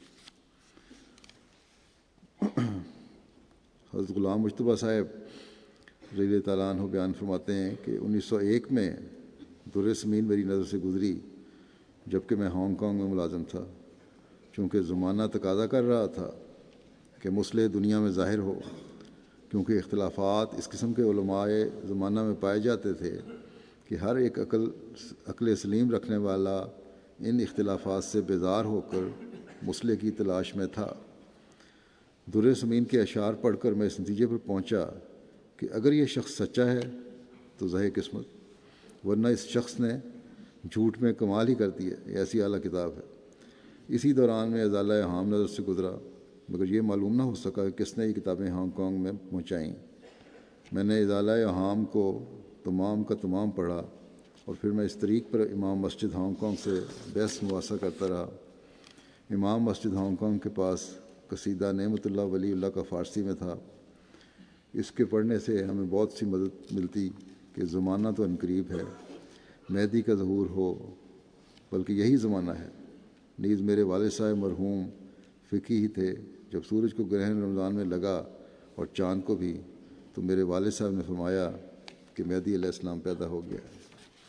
حضرت غلام مجتبیٰ صاحب رضی اللہ تعالیٰ عنہ بیان فرماتے ہیں کہ 1901 میں در سمین میری نظر سے گزری جبکہ میں ہانگ کانگ میں ملازم تھا۔ چونکہ زمانہ تقاضا کر رہا تھا کہ مصلح دنیا میں ظاہر ہو، کیونکہ اختلافات اس قسم کے علماء زمانہ میں پائے جاتے تھے کہ ہر ایک عقل سلیم رکھنے والا ان اختلافات سے بیزار ہو کر مصلح کی تلاش میں تھا۔ در سمین کے اشعار پڑھ کر میں اس نتیجے پر پہنچا کہ اگر یہ شخص سچا ہے تو ظاہر قسمت، ورنہ اس شخص نے جھوٹ میں کمال ہی کر دی ہے، یہ ایسی اعلیٰ کتاب ہے۔ اسی دوران میں ازالہ ہام نظر سے گزرا، مگر یہ معلوم نہ ہو سکا کہ کس نے یہ کتابیں ہانگ کانگ میں پہنچائیں۔ میں نے ازالہ ہام کو تمام کا تمام پڑھا اور پھر میں اس طریق پر امام مسجد ہانگ کانگ سے بحث مباحثہ کرتا رہا۔ امام مسجد ہانگ کانگ کے پاس قصیدہ نعمت اللہ ولی اللہ کا فارسی میں تھا۔ اس کے پڑھنے سے ہمیں بہت سی مدد ملتی کہ زمانہ تو عنقریب ہے، مہدی کا ظہور ہو، بلکہ یہی زمانہ ہے۔ نیز میرے والد صاحب مرحوم فقی ہی تھے۔ جب سورج کو گرہن رمضان میں لگا اور چاند کو بھی، تو میرے والد صاحب نے فرمایا کہ مہدی علیہ السلام پیدا ہو گیا ہے۔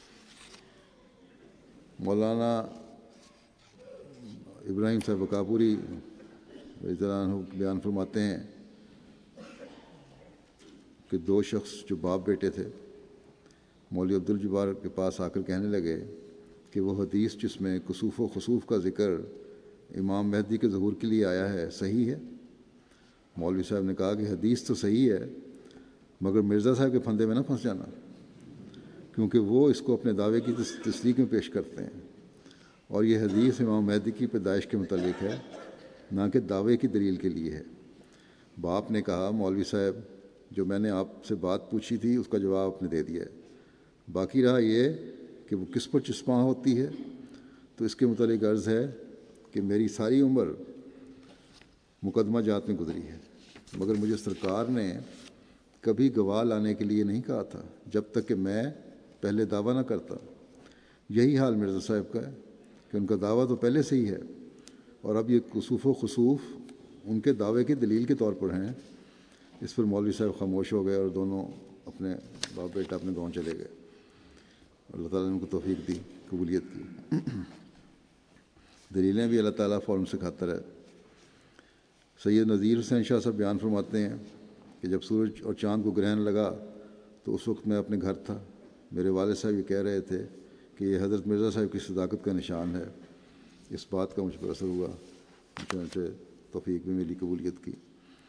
مولانا ابراہیم صاحب کاپوری رضی اللہ عنہ بیان فرماتے ہیں کہ دو شخص جو باپ بیٹے تھے مولوی عبدالجبار کے پاس آ کر کہنے لگے کہ وہ حدیث جس میں کسوف و خسوف کا ذکر امام مہدی کے ظہور کے لیے آیا ہے صحیح ہے؟ مولوی صاحب نے کہا کہ حدیث تو صحیح ہے، مگر مرزا صاحب کے پھندے میں نہ پھنس جانا، کیونکہ وہ اس کو اپنے دعوے کی تصدیق میں پیش کرتے ہیں، اور یہ حدیث امام مہدی کی پیدائش کے متعلق ہے، نہ کہ دعوے کی دلیل کے لیے ہے۔ باپ نے کہا مولوی صاحب جو میں نے آپ سے بات پوچھی تھی اس کا جواب آپ نے دے دیا ہے، باقی رہا یہ کہ وہ کس پر چسپاں ہوتی ہے، تو اس کے متعلق عرض ہے کہ میری ساری عمر مقدمہ جات میں گزری ہے، مگر مجھے سرکار نے کبھی گواہ لانے کے لیے نہیں کہا تھا جب تک کہ میں پہلے دعویٰ نہ کرتا۔ یہی حال مرزا صاحب کا ہے کہ ان کا دعویٰ تو پہلے سے ہی ہے، اور اب یہ کسوف و خسوف ان کے دعوے کی دلیل کے طور پر ہیں۔ اس پر مولوی صاحب خاموش ہو گئے اور دونوں اپنے باپ بیٹا اپنے گاؤں چلے گئے۔ اللہ تعالیٰ نے ان کو توفیق دی، قبولیت کی۔ دلیلیں بھی اللہ تعالیٰ فوراً سکھاتا ہے۔ سید نذیر حسین شاہ صاحب بیان فرماتے ہیں کہ جب سورج اور چاند کو گرہن لگا تو اس وقت میں اپنے گھر تھا۔ میرے والد صاحب یہ کہہ رہے تھے کہ یہ حضرت مرزا صاحب کی صداقت کا نشان ہے۔ اس بات کا مجھ پر اثر ہوا، چنانچہ توفیق بھی ملی، قبولیت کی۔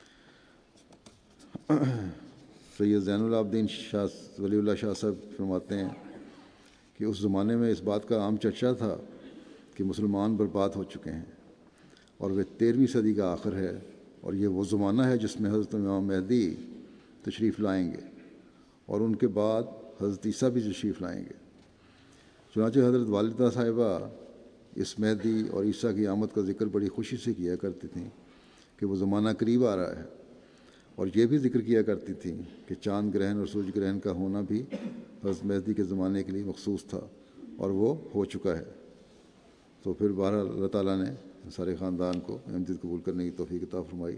سید زین العابدین شاہ ولی اللہ شاہ صاحب فرماتے ہیں کہ اس زمانے میں اس بات کا عام چرچا تھا کہ مسلمان برباد ہو چکے ہیں، اور وہ 13ویں صدی کا آخر ہے، اور یہ وہ زمانہ ہے جس میں حضرت امام مہدی تشریف لائیں گے، اور ان کے بعد حضرت عیسیٰ بھی تشریف لائیں گے۔ چنانچہ حضرت والدہ صاحبہ اس مہدی اور عیسیٰ کی آمد کا ذکر بڑی خوشی سے کیا کرتی تھیں کہ وہ زمانہ قریب آ رہا ہے، اور یہ بھی ذکر کیا کرتی تھیں کہ چاند گرہن اور سورج گرہن کا ہونا بھی حضرت مہدی کے زمانے کے لیے مخصوص تھا، اور وہ ہو چکا ہے۔ تو پھر بہرحال اللہ تعالیٰ نے سارے خاندان کو احمدیت قبول کرنے کی توفیق عطا فرمائی۔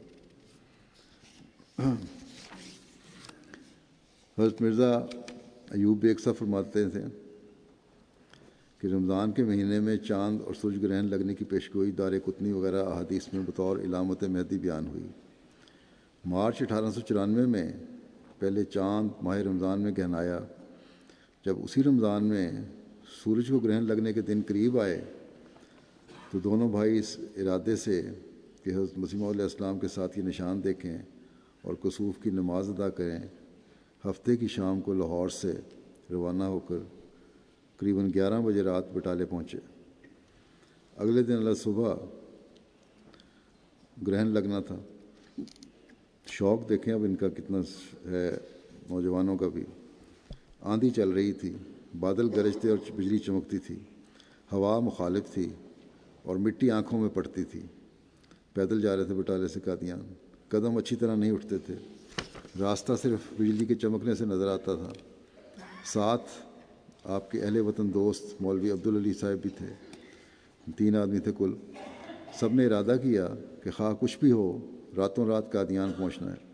حضرت مرزا ایوب بیگ صاحب فرماتے تھے کہ رمضان کے مہینے میں چاند اور سورج گرہن لگنے کی پیشگوئی دار قطنی وغیرہ احادیث میں بطور علامت مہدی بیان ہوئی۔ مارچ 1894 میں پہلے چاند ماہ رمضان میں گہنایا۔ جب اسی رمضان میں سورج کو گرہن لگنے کے دن قریب آئے تو دونوں بھائی اس ارادے سے کہ حضرت مسیح علیہ السلام کے ساتھ یہ نشان دیکھیں اور کسوف کی نماز ادا کریں، ہفتے کی شام کو لاہور سے روانہ ہو کر قریباً 11 بجے رات بٹالے پہنچے۔ اگلے دن اللہ صبح گرہن لگنا تھا۔ شوق دیکھیں اب ان کا کتنا ہے، نوجوانوں کا بھی۔ آندھی چل رہی تھی، بادل گرجتے اور بجلی چمکتی تھی، ہوا مخالف تھی اور مٹی آنکھوں میں پڑتی تھی۔ پیدل جا رہے تھے بٹالے سے قادیان، قدم اچھی طرح نہیں اٹھتے تھے، راستہ صرف بجلی کے چمکنے سے نظر آتا تھا۔ ساتھ آپ کے اہل وطن دوست مولوی عبدالعلی صاحب بھی تھے، 3 آدمی تھے کل۔ سب نے ارادہ کیا کہ خواہ کچھ بھی ہو راتوں رات قادیان پہنچنا ہے۔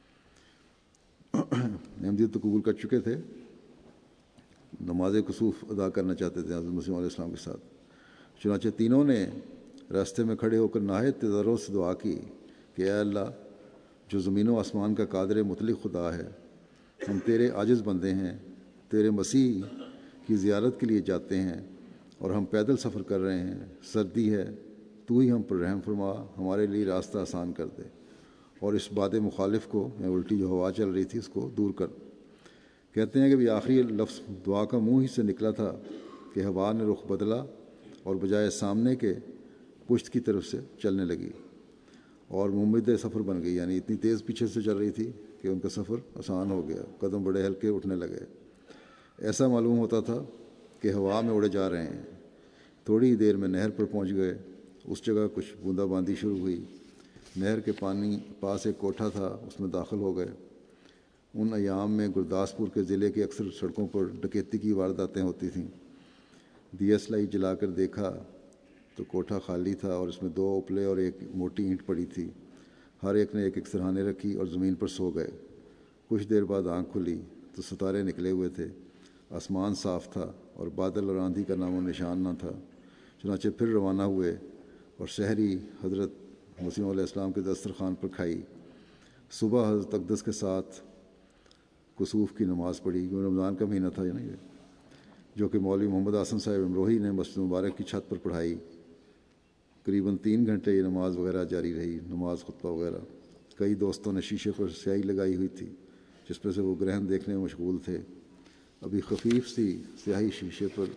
احمدیت تو قبول کر چکے تھے، نماز کسوف ادا کرنا چاہتے تھے حضرت مسیح علیہ السلام کے ساتھ۔ چنانچہ تینوں نے راستے میں کھڑے ہو کر نہایت تضرع سے دعا کی کہ اے اللہ، جو زمین و آسمان کا قادر مطلق خدا ہے، ہم تیرے عاجز بندے ہیں، تیرے مسیح کی زیارت کے لیے جاتے ہیں اور ہم پیدل سفر کر رہے ہیں، سردی ہے، تو ہی ہم پر رحم فرما، ہمارے لیے راستہ آسان کر دے، اور اس باد مخالف کو، یا الٹی جو ہوا چل رہی تھی، اس کو دور کر۔ کہتے ہیں کہ بھی آخری لفظ دعا کا منہ ہی سے نکلا تھا کہ ہوا نے رخ بدلا اور بجائے سامنے کے پشت کی طرف سے چلنے لگی اور ممد سفر بن گئی، یعنی اتنی تیز پیچھے سے چل رہی تھی کہ ان کا سفر آسان ہو گیا، قدم بڑے ہلکے اٹھنے لگے۔ ایسا معلوم ہوتا تھا کہ ہوا میں اڑے جا رہے ہیں۔ تھوڑی ہی دیر میں نہر پر پہنچ گئے۔ اس جگہ کچھ بوندا باندی شروع ہوئی۔ نہر کے پانی پاس ایک کوٹھا تھا، اس میں داخل ہو گئے۔ ان ایام میں گرداسپور کے ضلع کے اکثر سڑکوں پر ڈکیتی کی وارداتیں ہوتی تھیں۔ دیس لائی جلا کر دیکھا تو کوٹھا خالی تھا اور اس میں 2 اپلے اور ایک موٹی اینٹ پڑی تھی۔ ہر ایک نے ایک سرہانے رکھی اور زمین پر سو گئے۔ کچھ دیر بعد آنکھ کھلی تو ستارے نکلے ہوئے تھے، آسمان صاف تھا اور بادل اور آندھی کا نام و نشان نہ تھا۔ چنانچہ پھر روانہ ہوئے اور سحری حضرت مسیح علیہ السلام کے دسترخوان پر کھائی۔ صبح حضرت اقدس کے ساتھ کسوف کی نماز پڑھی، کیونکہ رمضان کا مہینہ تھا جو کہ مولوی محمد حسن صاحب امروہی نے مسجد مبارک کی چھت پر پڑھائی۔ قریباً 3 گھنٹے یہ نماز وغیرہ جاری رہی، نماز خطبہ وغیرہ۔ کئی دوستوں نے شیشے پر سیاہی لگائی ہوئی تھی جس پر سے وہ گرہن دیکھنے میں مشغول تھے۔ ابھی خفیف سی سیاہی شیشے پر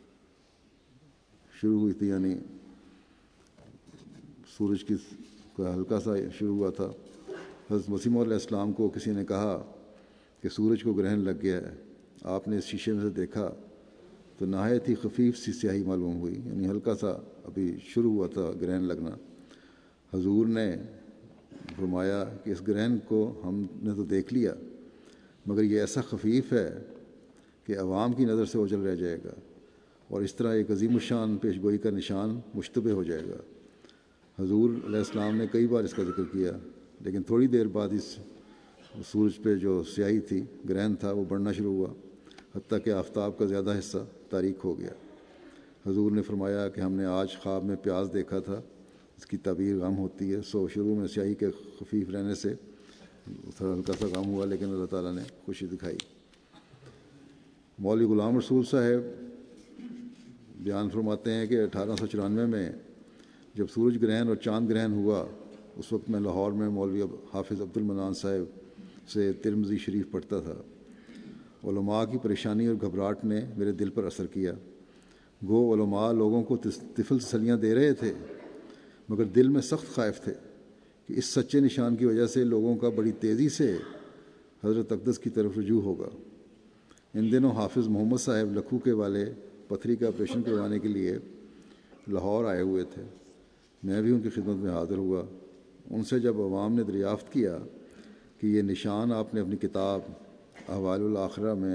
شروع ہوئی تھی، یعنی سورج کی ہلکا سا شروع ہوا تھا۔ حضرت مسیح علیہ السلام کو کسی نے کہا کہ سورج کو گرہن لگ گیا ہے۔ آپ نے اس شیشے میں سے دیکھا تو نہایت ہی خفیف سی سیاہی معلوم ہوئی، یعنی ہلکا سا ابھی شروع ہوا تھا گرہن لگنا۔ حضور نے فرمایا کہ اس گرہن کو ہم نے تو دیکھ لیا، مگر یہ ایسا خفیف ہے کہ عوام کی نظر سے اوجھل رہ جائے گا اور اس طرح ایک عظیم الشان پیش گوئی کا نشان مشتبہ ہو جائے گا۔ حضور علیہ السلام نے کئی بار اس کا ذکر کیا، لیکن تھوڑی دیر بعد اس سورج پہ جو سیاہی تھی، گرہن تھا، وہ بڑھنا شروع ہوا، حتیٰ کہ آفتاب کا زیادہ حصہ تاریک ہو گیا۔ حضور نے فرمایا کہ ہم نے آج خواب میں پیاز دیکھا تھا، اس کی تعبیر غم ہوتی ہے۔ شروع میں سیاہی کے خفیف رہنے سے تھوڑا ہلکا سا غم ہوا، لیکن اللہ تعالیٰ نے خوشی دکھائی۔ مولوی غلام رسول صاحب بیان فرماتے ہیں کہ 1894 میں جب سورج گرہن اور چاند گرہن ہوا، اس وقت میں لاہور میں مولوی حافظ عبد المنان صاحب سے ترمذی شریف پڑھتا تھا۔ علماء کی پریشانی اور گھبراہٹ نے میرے دل پر اثر کیا۔ گو علماء لوگوں کو طفل تسلیاں دے رہے تھے، مگر دل میں سخت خائف تھے کہ اس سچے نشان کی وجہ سے لوگوں کا بڑی تیزی سے حضرت اقدس کی طرف رجوع ہوگا۔ ان دنوں حافظ محمد صاحب لکھو کے والے پتھری کا آپریشن کروانے کے لیے لاہور آئے ہوئے تھے۔ میں بھی ان کی خدمت میں حاضر ہوا۔ ان سے جب عوام نے دریافت کیا کہ یہ نشان آپ نے اپنی کتاب احوال الآخرہ میں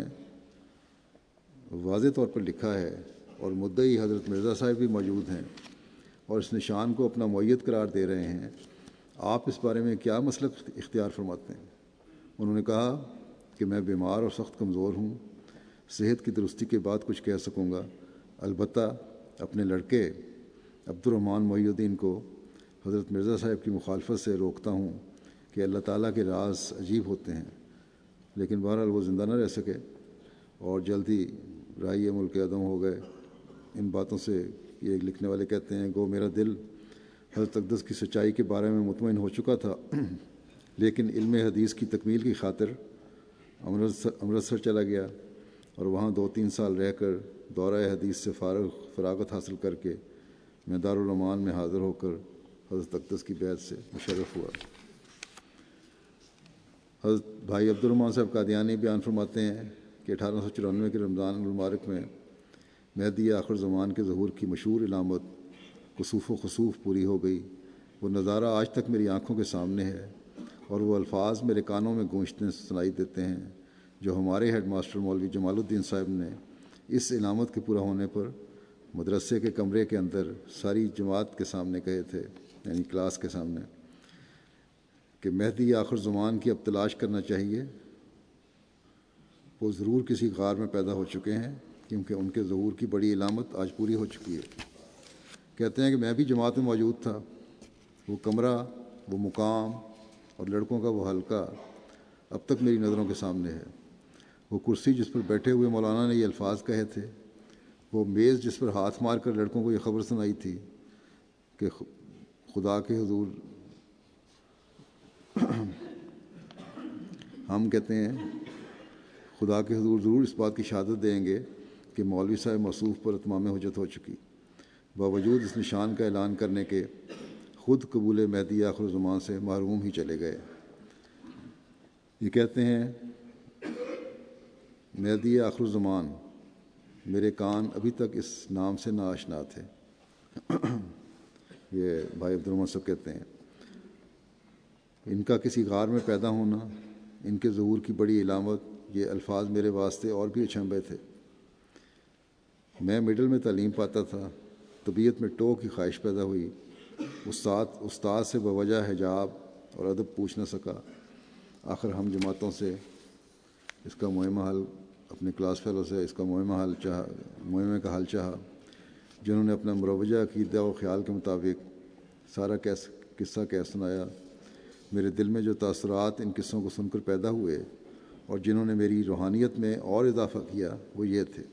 واضح طور پر لکھا ہے اور مدعی حضرت مرزا صاحب بھی موجود ہیں اور اس نشان کو اپنا معید قرار دے رہے ہیں، آپ اس بارے میں کیا مسلک اختیار فرماتے ہیں؟ انہوں نے کہا کہ میں بیمار اور سخت کمزور ہوں، صحت کی درستی کے بعد کچھ کہہ سکوں گا، البتہ اپنے لڑکے عبد الرحمن محی الدین کو حضرت مرزا صاحب کی مخالفت سے روکتا ہوں کہ اللہ تعالیٰ کے راز عجیب ہوتے ہیں۔ لیکن بہرحال وہ زندہ نہ رہ سکے اور جلد ہی راہی ملک عدم ہو گئے۔ ان باتوں سے یہ لکھنے والے کہتے ہیں، گو میرا دل حضرت اقدس کی سچائی کے بارے میں مطمئن ہو چکا تھا، لیکن علم حدیث کی تکمیل کی خاطر امرتسر چلا گیا اور وہاں 2-3 سال رہ کر دورہ حدیث سے فراغت حاصل کر کے میں دارالعمان میں حاضر ہو کر حضرت اقدس کی بیعت سے مشرف ہوا۔ حضرت بھائی عبد الرحمن صاحب قادیانی بیان فرماتے ہیں کہ 1894 کے رمضان المبارک میں مہدی آخر زمان کے ظہور کی مشہور علامت کسوف و خسوف پوری ہو گئی۔ وہ نظارہ آج تک میری آنکھوں کے سامنے ہے اور وہ الفاظ میرے کانوں میں گونجتے سنائی دیتے ہیں جو ہمارے ہیڈ ماسٹر مولوی جمال الدین صاحب نے اس علامت کے پورا ہونے پر مدرسے کے کمرے کے اندر ساری جماعت کے سامنے کہے تھے، یعنی کلاس کے سامنے، کہ مہدی آخر زمان کی اب تلاش کرنا چاہیے، وہ ضرور کسی غار میں پیدا ہو چکے ہیں کیونکہ ان کے ظہور کی بڑی علامت آج پوری ہو چکی ہے۔ کہتے ہیں کہ میں بھی جماعت میں موجود تھا۔ وہ کمرہ، وہ مقام اور لڑکوں کا وہ حلقہ اب تک میری نظروں کے سامنے ہے۔ وہ کرسی جس پر بیٹھے ہوئے مولانا نے یہ الفاظ کہے تھے، وہ میز جس پر ہاتھ مار کر لڑکوں کو یہ خبر سنائی تھی کہ خدا کے حضور ہم کہتے ہیں خدا کے حضور ضرور اس بات کی شہادت دیں گے کہ مولوی صاحب موصوف پر اتمام حجت ہو چکی، باوجود اس نشان کا اعلان کرنے کے خود قبول مہدی آخر زمان سے محروم ہی چلے گئے۔ یہ کہتے ہیں، مہدی آخر زمان، میرے کان ابھی تک اس نام سے ناآشنا تھے۔ یہ بھائی عبد الرحمن صاحب کہتے ہیں، ان کا کسی غار میں پیدا ہونا، ان کے ظہور کی بڑی علامت یہ الفاظ میرے واسطے اور بھی اچنبھے تھے۔ میں مڈل میں تعلیم پاتا تھا، طبیعت میں ٹو کی خواہش پیدا ہوئی۔ استاد سے بوجہ حجاب اور ادب پوچھ نہ سکا۔ آخر ہم جماعتوں سے اس کا معمہ حل، اپنے کلاس فیلو سے اس کا معمے کا حل چاہا، جنہوں نے اپنا مروجہ عقیدہ و خیال کے مطابق سارا قصہ کہہ سنایا۔ میرے دل میں جو تاثرات ان قصوں کو سن کر پیدا ہوئے اور جنہوں نے میری روحانیت میں اور اضافہ کیا وہ یہ تھے۔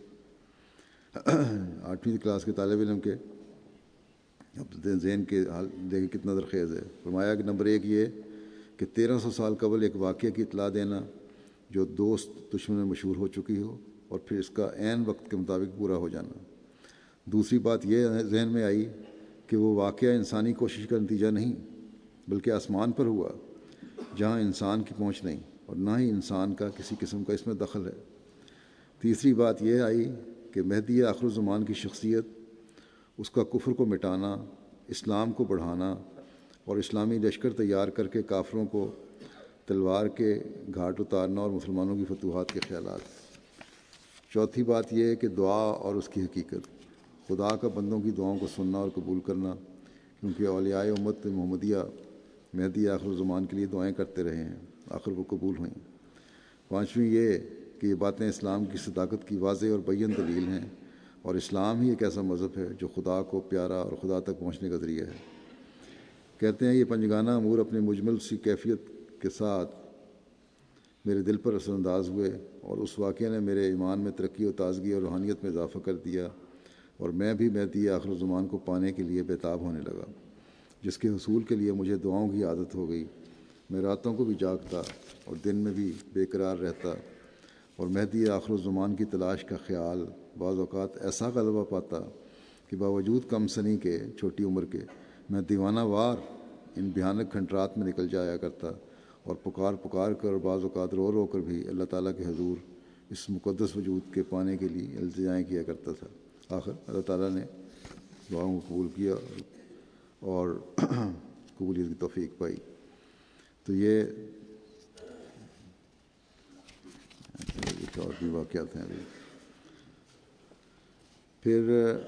8ویں کلاس کے طالب علم کے اب ذہن کے حال دیکھیں کتنا درخیز ہے۔ فرمایا کہ نمبر 1 یہ کہ 1300 سال قبل ایک واقعہ کی اطلاع دینا جو دوست دشمن میں مشہور ہو چکی ہو اور پھر اس کا عین وقت کے مطابق پورا ہو جانا۔ دوسری بات یہ ذہن میں آئی کہ وہ واقعہ انسانی کوشش کا نتیجہ نہیں بلکہ آسمان پر ہوا، جہاں انسان کی پہنچ نہیں اور نہ ہی انسان کا کسی قسم کا اس میں دخل ہے۔ تیسری بات یہ آئی کہ مہدی آخر الزمان کی شخصیت، اس کا کفر کو مٹانا، اسلام کو بڑھانا اور اسلامی لشکر تیار کر کے کافروں کو تلوار کے گھاٹ اتارنا اور مسلمانوں کی فتوحات کے خیالات۔ چوتھی بات یہ ہے کہ دعا اور اس کی حقیقت، خدا کا بندوں کی دعاؤں کو سننا اور قبول کرنا، کیونکہ اولیاء امت محمدیہ مہدی آخر الزمان کے لیے دعائیں کرتے رہے ہیں، آخر وہ قبول ہوئیں۔ پانچویں یہ کہ یہ باتیں اسلام کی صداقت کی واضح اور بین دلیل ہیں، اور اسلام ہی ایک ایسا مذہب ہے جو خدا کو پیارا اور خدا تک پہنچنے کا ذریعہ ہے۔ کہتے ہیں یہ پنجگانہ امور اپنے مجمل سی کیفیت کے ساتھ میرے دل پر اثر انداز ہوئے، اور اس واقعے نے میرے ایمان میں ترقی و تازگی اور روحانیت میں اضافہ کر دیا، اور میں بھی مہدی آخر الزمان کو پانے کے لیے بےتاب ہونے لگا، جس کے حصول کے لیے مجھے دعاؤں کی عادت ہو گئی۔ میں راتوں کو بھی جاگتا اور دن میں بھی بے قرار رہتا، اور مہدی آخر الزمان کی تلاش کا خیال بعض اوقات ایسا غلبہ پاتا کہ باوجود کم سنی کے، چھوٹی عمر کے، میں دیوانہ وار ان بھیانک کھنڈرات میں نکل جایا کرتا، اور پکار کر بعض اوقات رو رو کر بھی اللہ تعالیٰ کے حضور اس مقدس وجود کے پانے کے لیے التجائیں کیا کرتا تھا۔ آخر اللہ تعالیٰ نے دعاؤں کو قبول کیا اور قبولیت کی توفیق پائی۔ تو یہ اور بھی واقعات ہیں ابھی۔ پھر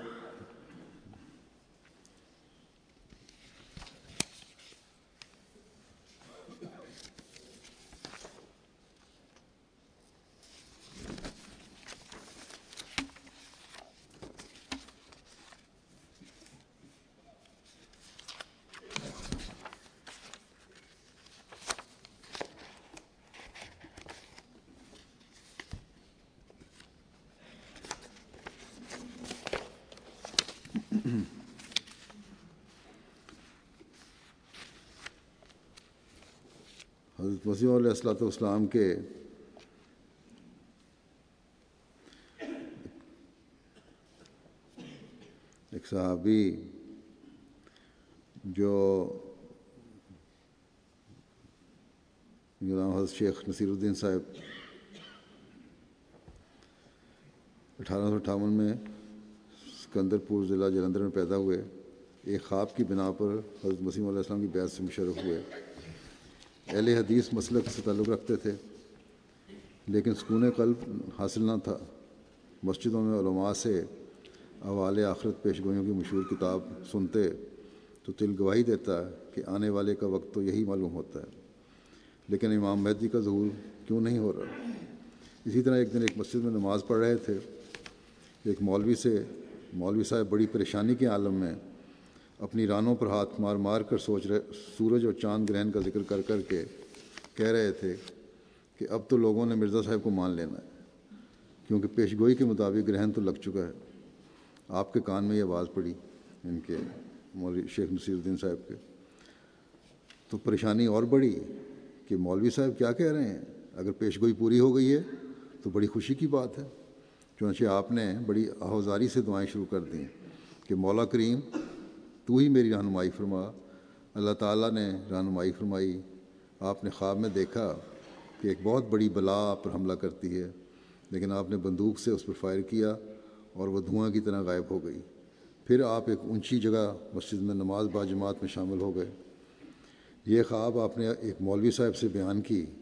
حضرت مسیح علیہ الصلوۃ والسلام کے ایک صحابی جو نام حضرت شیخ نصیر الدین صاحب 1858 میں سکندر پور ضلع جلندھر میں پیدا ہوئے، ایک خواب کی بنا پر حضرت مسیح علیہ السلام کی بیعت سے مشرف ہوئے۔ اہل حدیث مسلک سے تعلق رکھتے تھے، لیکن سکون قلب حاصل نہ تھا۔ مسجدوں میں علماء سے احوال آخرت پیش گوئیوں کی مشہور کتاب سنتے تو دل گواہی دیتا کہ آنے والے کا وقت تو یہی معلوم ہوتا ہے، لیکن امام مہدی کا ظہور کیوں نہیں ہو رہا۔ اسی طرح ایک دن ایک مسجد میں نماز پڑھ رہے تھے، ایک مولوی صاحب بڑی پریشانی کے عالم میں اپنی رانوں پر ہاتھ مار مار کر سورج اور چاند گرہن کا ذکر کر کر کے کہہ رہے تھے کہ اب تو لوگوں نے مرزا صاحب کو مان لینا ہے، کیونکہ پیش گوئی کے مطابق گرہن تو لگ چکا ہے۔ آپ کے کان میں یہ آواز پڑی، ان کے مولوی شیخ نصیر الدین صاحب کے، تو پریشانی اور بڑھی کہ مولوی صاحب کیا کہہ رہے ہیں، اگر پیش گوئی پوری ہو گئی ہے تو بڑی خوشی کی بات ہے۔ چنانچہ آپ نے بڑی آہوزاری سے دعائیں شروع کر دیں کہ مولا کریم تو ہی میری رہنمائی فرما۔ اللہ تعالیٰ نے رہنمائی فرمائی۔ آپ نے خواب میں دیکھا کہ ایک بہت بڑی بلا آپ پر حملہ کرتی ہے، لیکن آپ نے بندوق سے اس پر فائر کیا اور وہ دھواں کی طرح غائب ہو گئی۔ پھر آپ ایک اونچی جگہ مسجد میں نماز با جماعت میں شامل ہو گئے۔ یہ خواب آپ نے ایک مولوی صاحب سے بیان کی،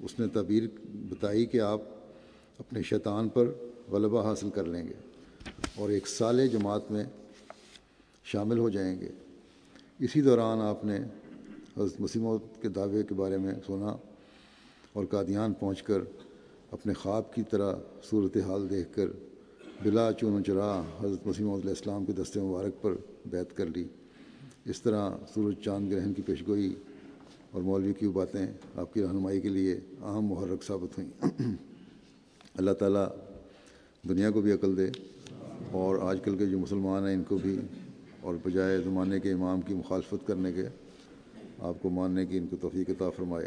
اس نے تعبیر بتائی کہ آپ اپنے شیطان پر غلبہ حاصل کر لیں گے اور ایک صالح جماعت میں شامل ہو جائیں گے۔ اسی دوران آپ نے حضرت مسیح موعود کے دعوے کے بارے میں سنا اور قادیان پہنچ کر اپنے خواب کی طرح صورتحال دیکھ کر بلا چون و چرا حضرت مسیح موعود علیہ السلام کے دست مبارک پر بیعت کر لی۔ اس طرح سورج چاند گرہن کی پیشگوئی اور مولوی کی باتیں آپ کی رہنمائی کے لیے اہم محرک ثابت ہوئیں۔ اللہ تعالیٰ دنیا کو بھی عقل دے اور آج کل کے جو مسلمان ہیں ان کو بھی، اور بجائے زمانے کے امام کی مخالفت کرنے کے آپ کو ماننے کی ان کو توفیق عطا فرمائے۔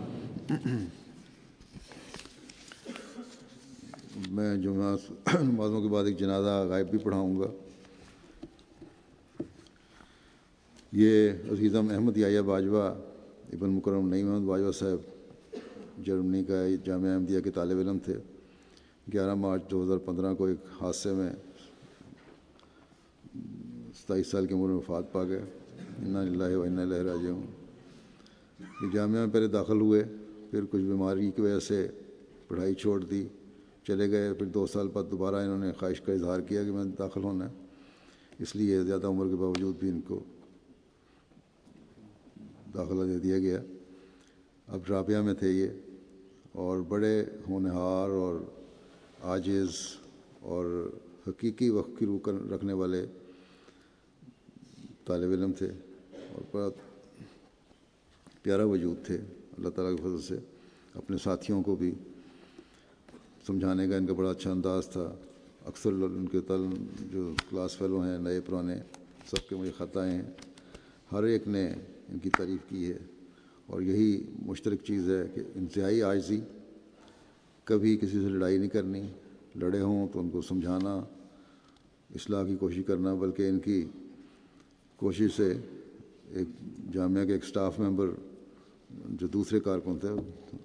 میں جمعہ نمازوں کے بعد ایک جنازہ غائب بھی پڑھاؤں گا۔ یہ عزیزم احمد یحییٰ باجوہ ابن مکرم نعیم احمد باجوہ صاحب جرمنی کا جامعہ احمدیہ کے طالب علم تھے۔ 11 مارچ 2015 کو ایک حادثے میں 27 سال کی عمر میں وفات پا گئے۔ انا للہ و انا الیہ راجعون۔ یہ جامعہ میں پہلے داخل ہوئے، پھر کچھ بیماری کی وجہ سے پڑھائی چھوڑ دی، چلے گئے۔ پھر 2 سال بعد دوبارہ انہوں نے خواہش کا اظہار کیا کہ میں داخل ہونا ہے، اس لیے زیادہ عمر کے باوجود بھی ان کو داخلہ دے دیا گیا۔ اب رابعہ میں تھے یہ، اور بڑے ہونہار اور عاجز اور حقیقی وقت کی روح رکھنے والے طالب علم تھے اور بڑا پیارا وجود تھے۔ اللہ تعالیٰ کے فضل سے اپنے ساتھیوں کو بھی سمجھانے کا ان کا بڑا اچھا انداز تھا۔ اکثر ان کے جو کلاس فیلو ہیں، نئے پرانے، سب کے مجھے خط آئے ہیں، ہر ایک نے ان کی تعریف کی ہے، اور یہی مشترک چیز ہے کہ انتہائی عاجزی، کبھی کسی سے لڑائی نہیں کرنی، لڑے ہوں تو ان کو سمجھانا، اصلاح کی کوشش کرنا، بلکہ ان کی کوشش سے ایک جامعہ کے ایک سٹاف ممبر جو دوسرے کارکن تھے،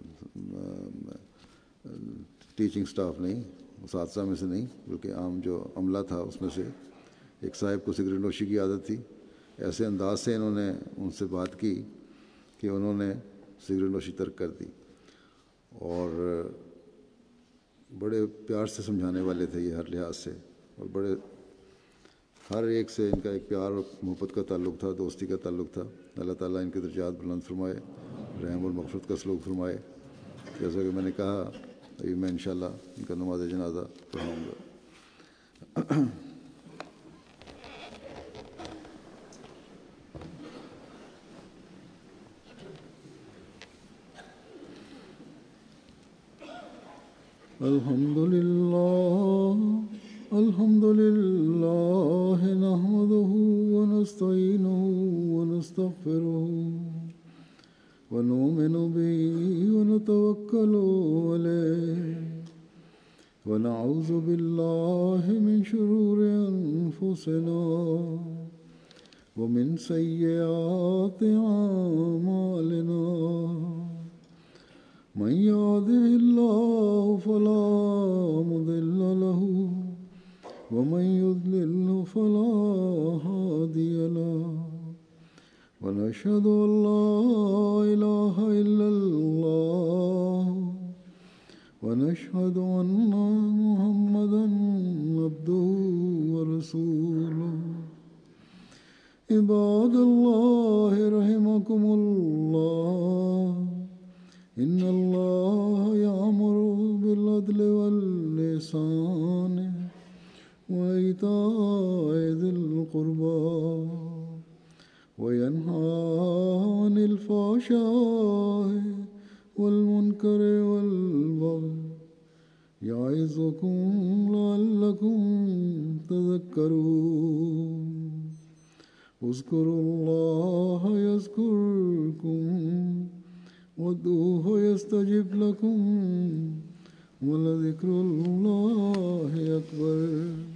ٹیچنگ سٹاف نہیں، اساتذہ میں سے نہیں بلکہ عام جو عملہ تھا اس میں سے ایک صاحب کو سگریٹ نوشی کی عادت تھی۔ ایسے انداز سے انہوں نے ان سے بات کی کہ انہوں نے سگریٹ نوشی ترک کر دی، اور بڑے پیار سے سمجھانے والے تھے یہ ہر لحاظ سے، اور بڑے ہر ایک سے ان کا ایک پیار اور محبت کا تعلق تھا، دوستی کا تعلق تھا۔ اللہ تعالیٰ ان کے درجات بلند فرمائے، رحم اور مغفرت کا سلوک فرمائے۔ جیسا کہ میں نے کہا، ابھی میں انشاءاللہ ان کا نماز جنازہ پڑھاؤں گا۔ الحمد لله نحمده ونستعينه ونستغفره ونؤمن به ونتوكل عليه ونعوذ بالله من شرور أنفسنا ومن سيئات أعمالنا من يهده الله فلا مضل له ومن يضلل فلا هادي له ونشهد أن لا إله إلا الله ونشهد أن محمدا عبده ورسوله عباد الله رحمكم الله إن الله يأمر بالعدل والإحسان وإيتاء ذي القربى وينهى عن الفحشاء والمنكر والبغي يعظكم لعلكم تذكرون اذكروا الله يذكركم وادعوه يستجب لكم ولذكر الله أكبر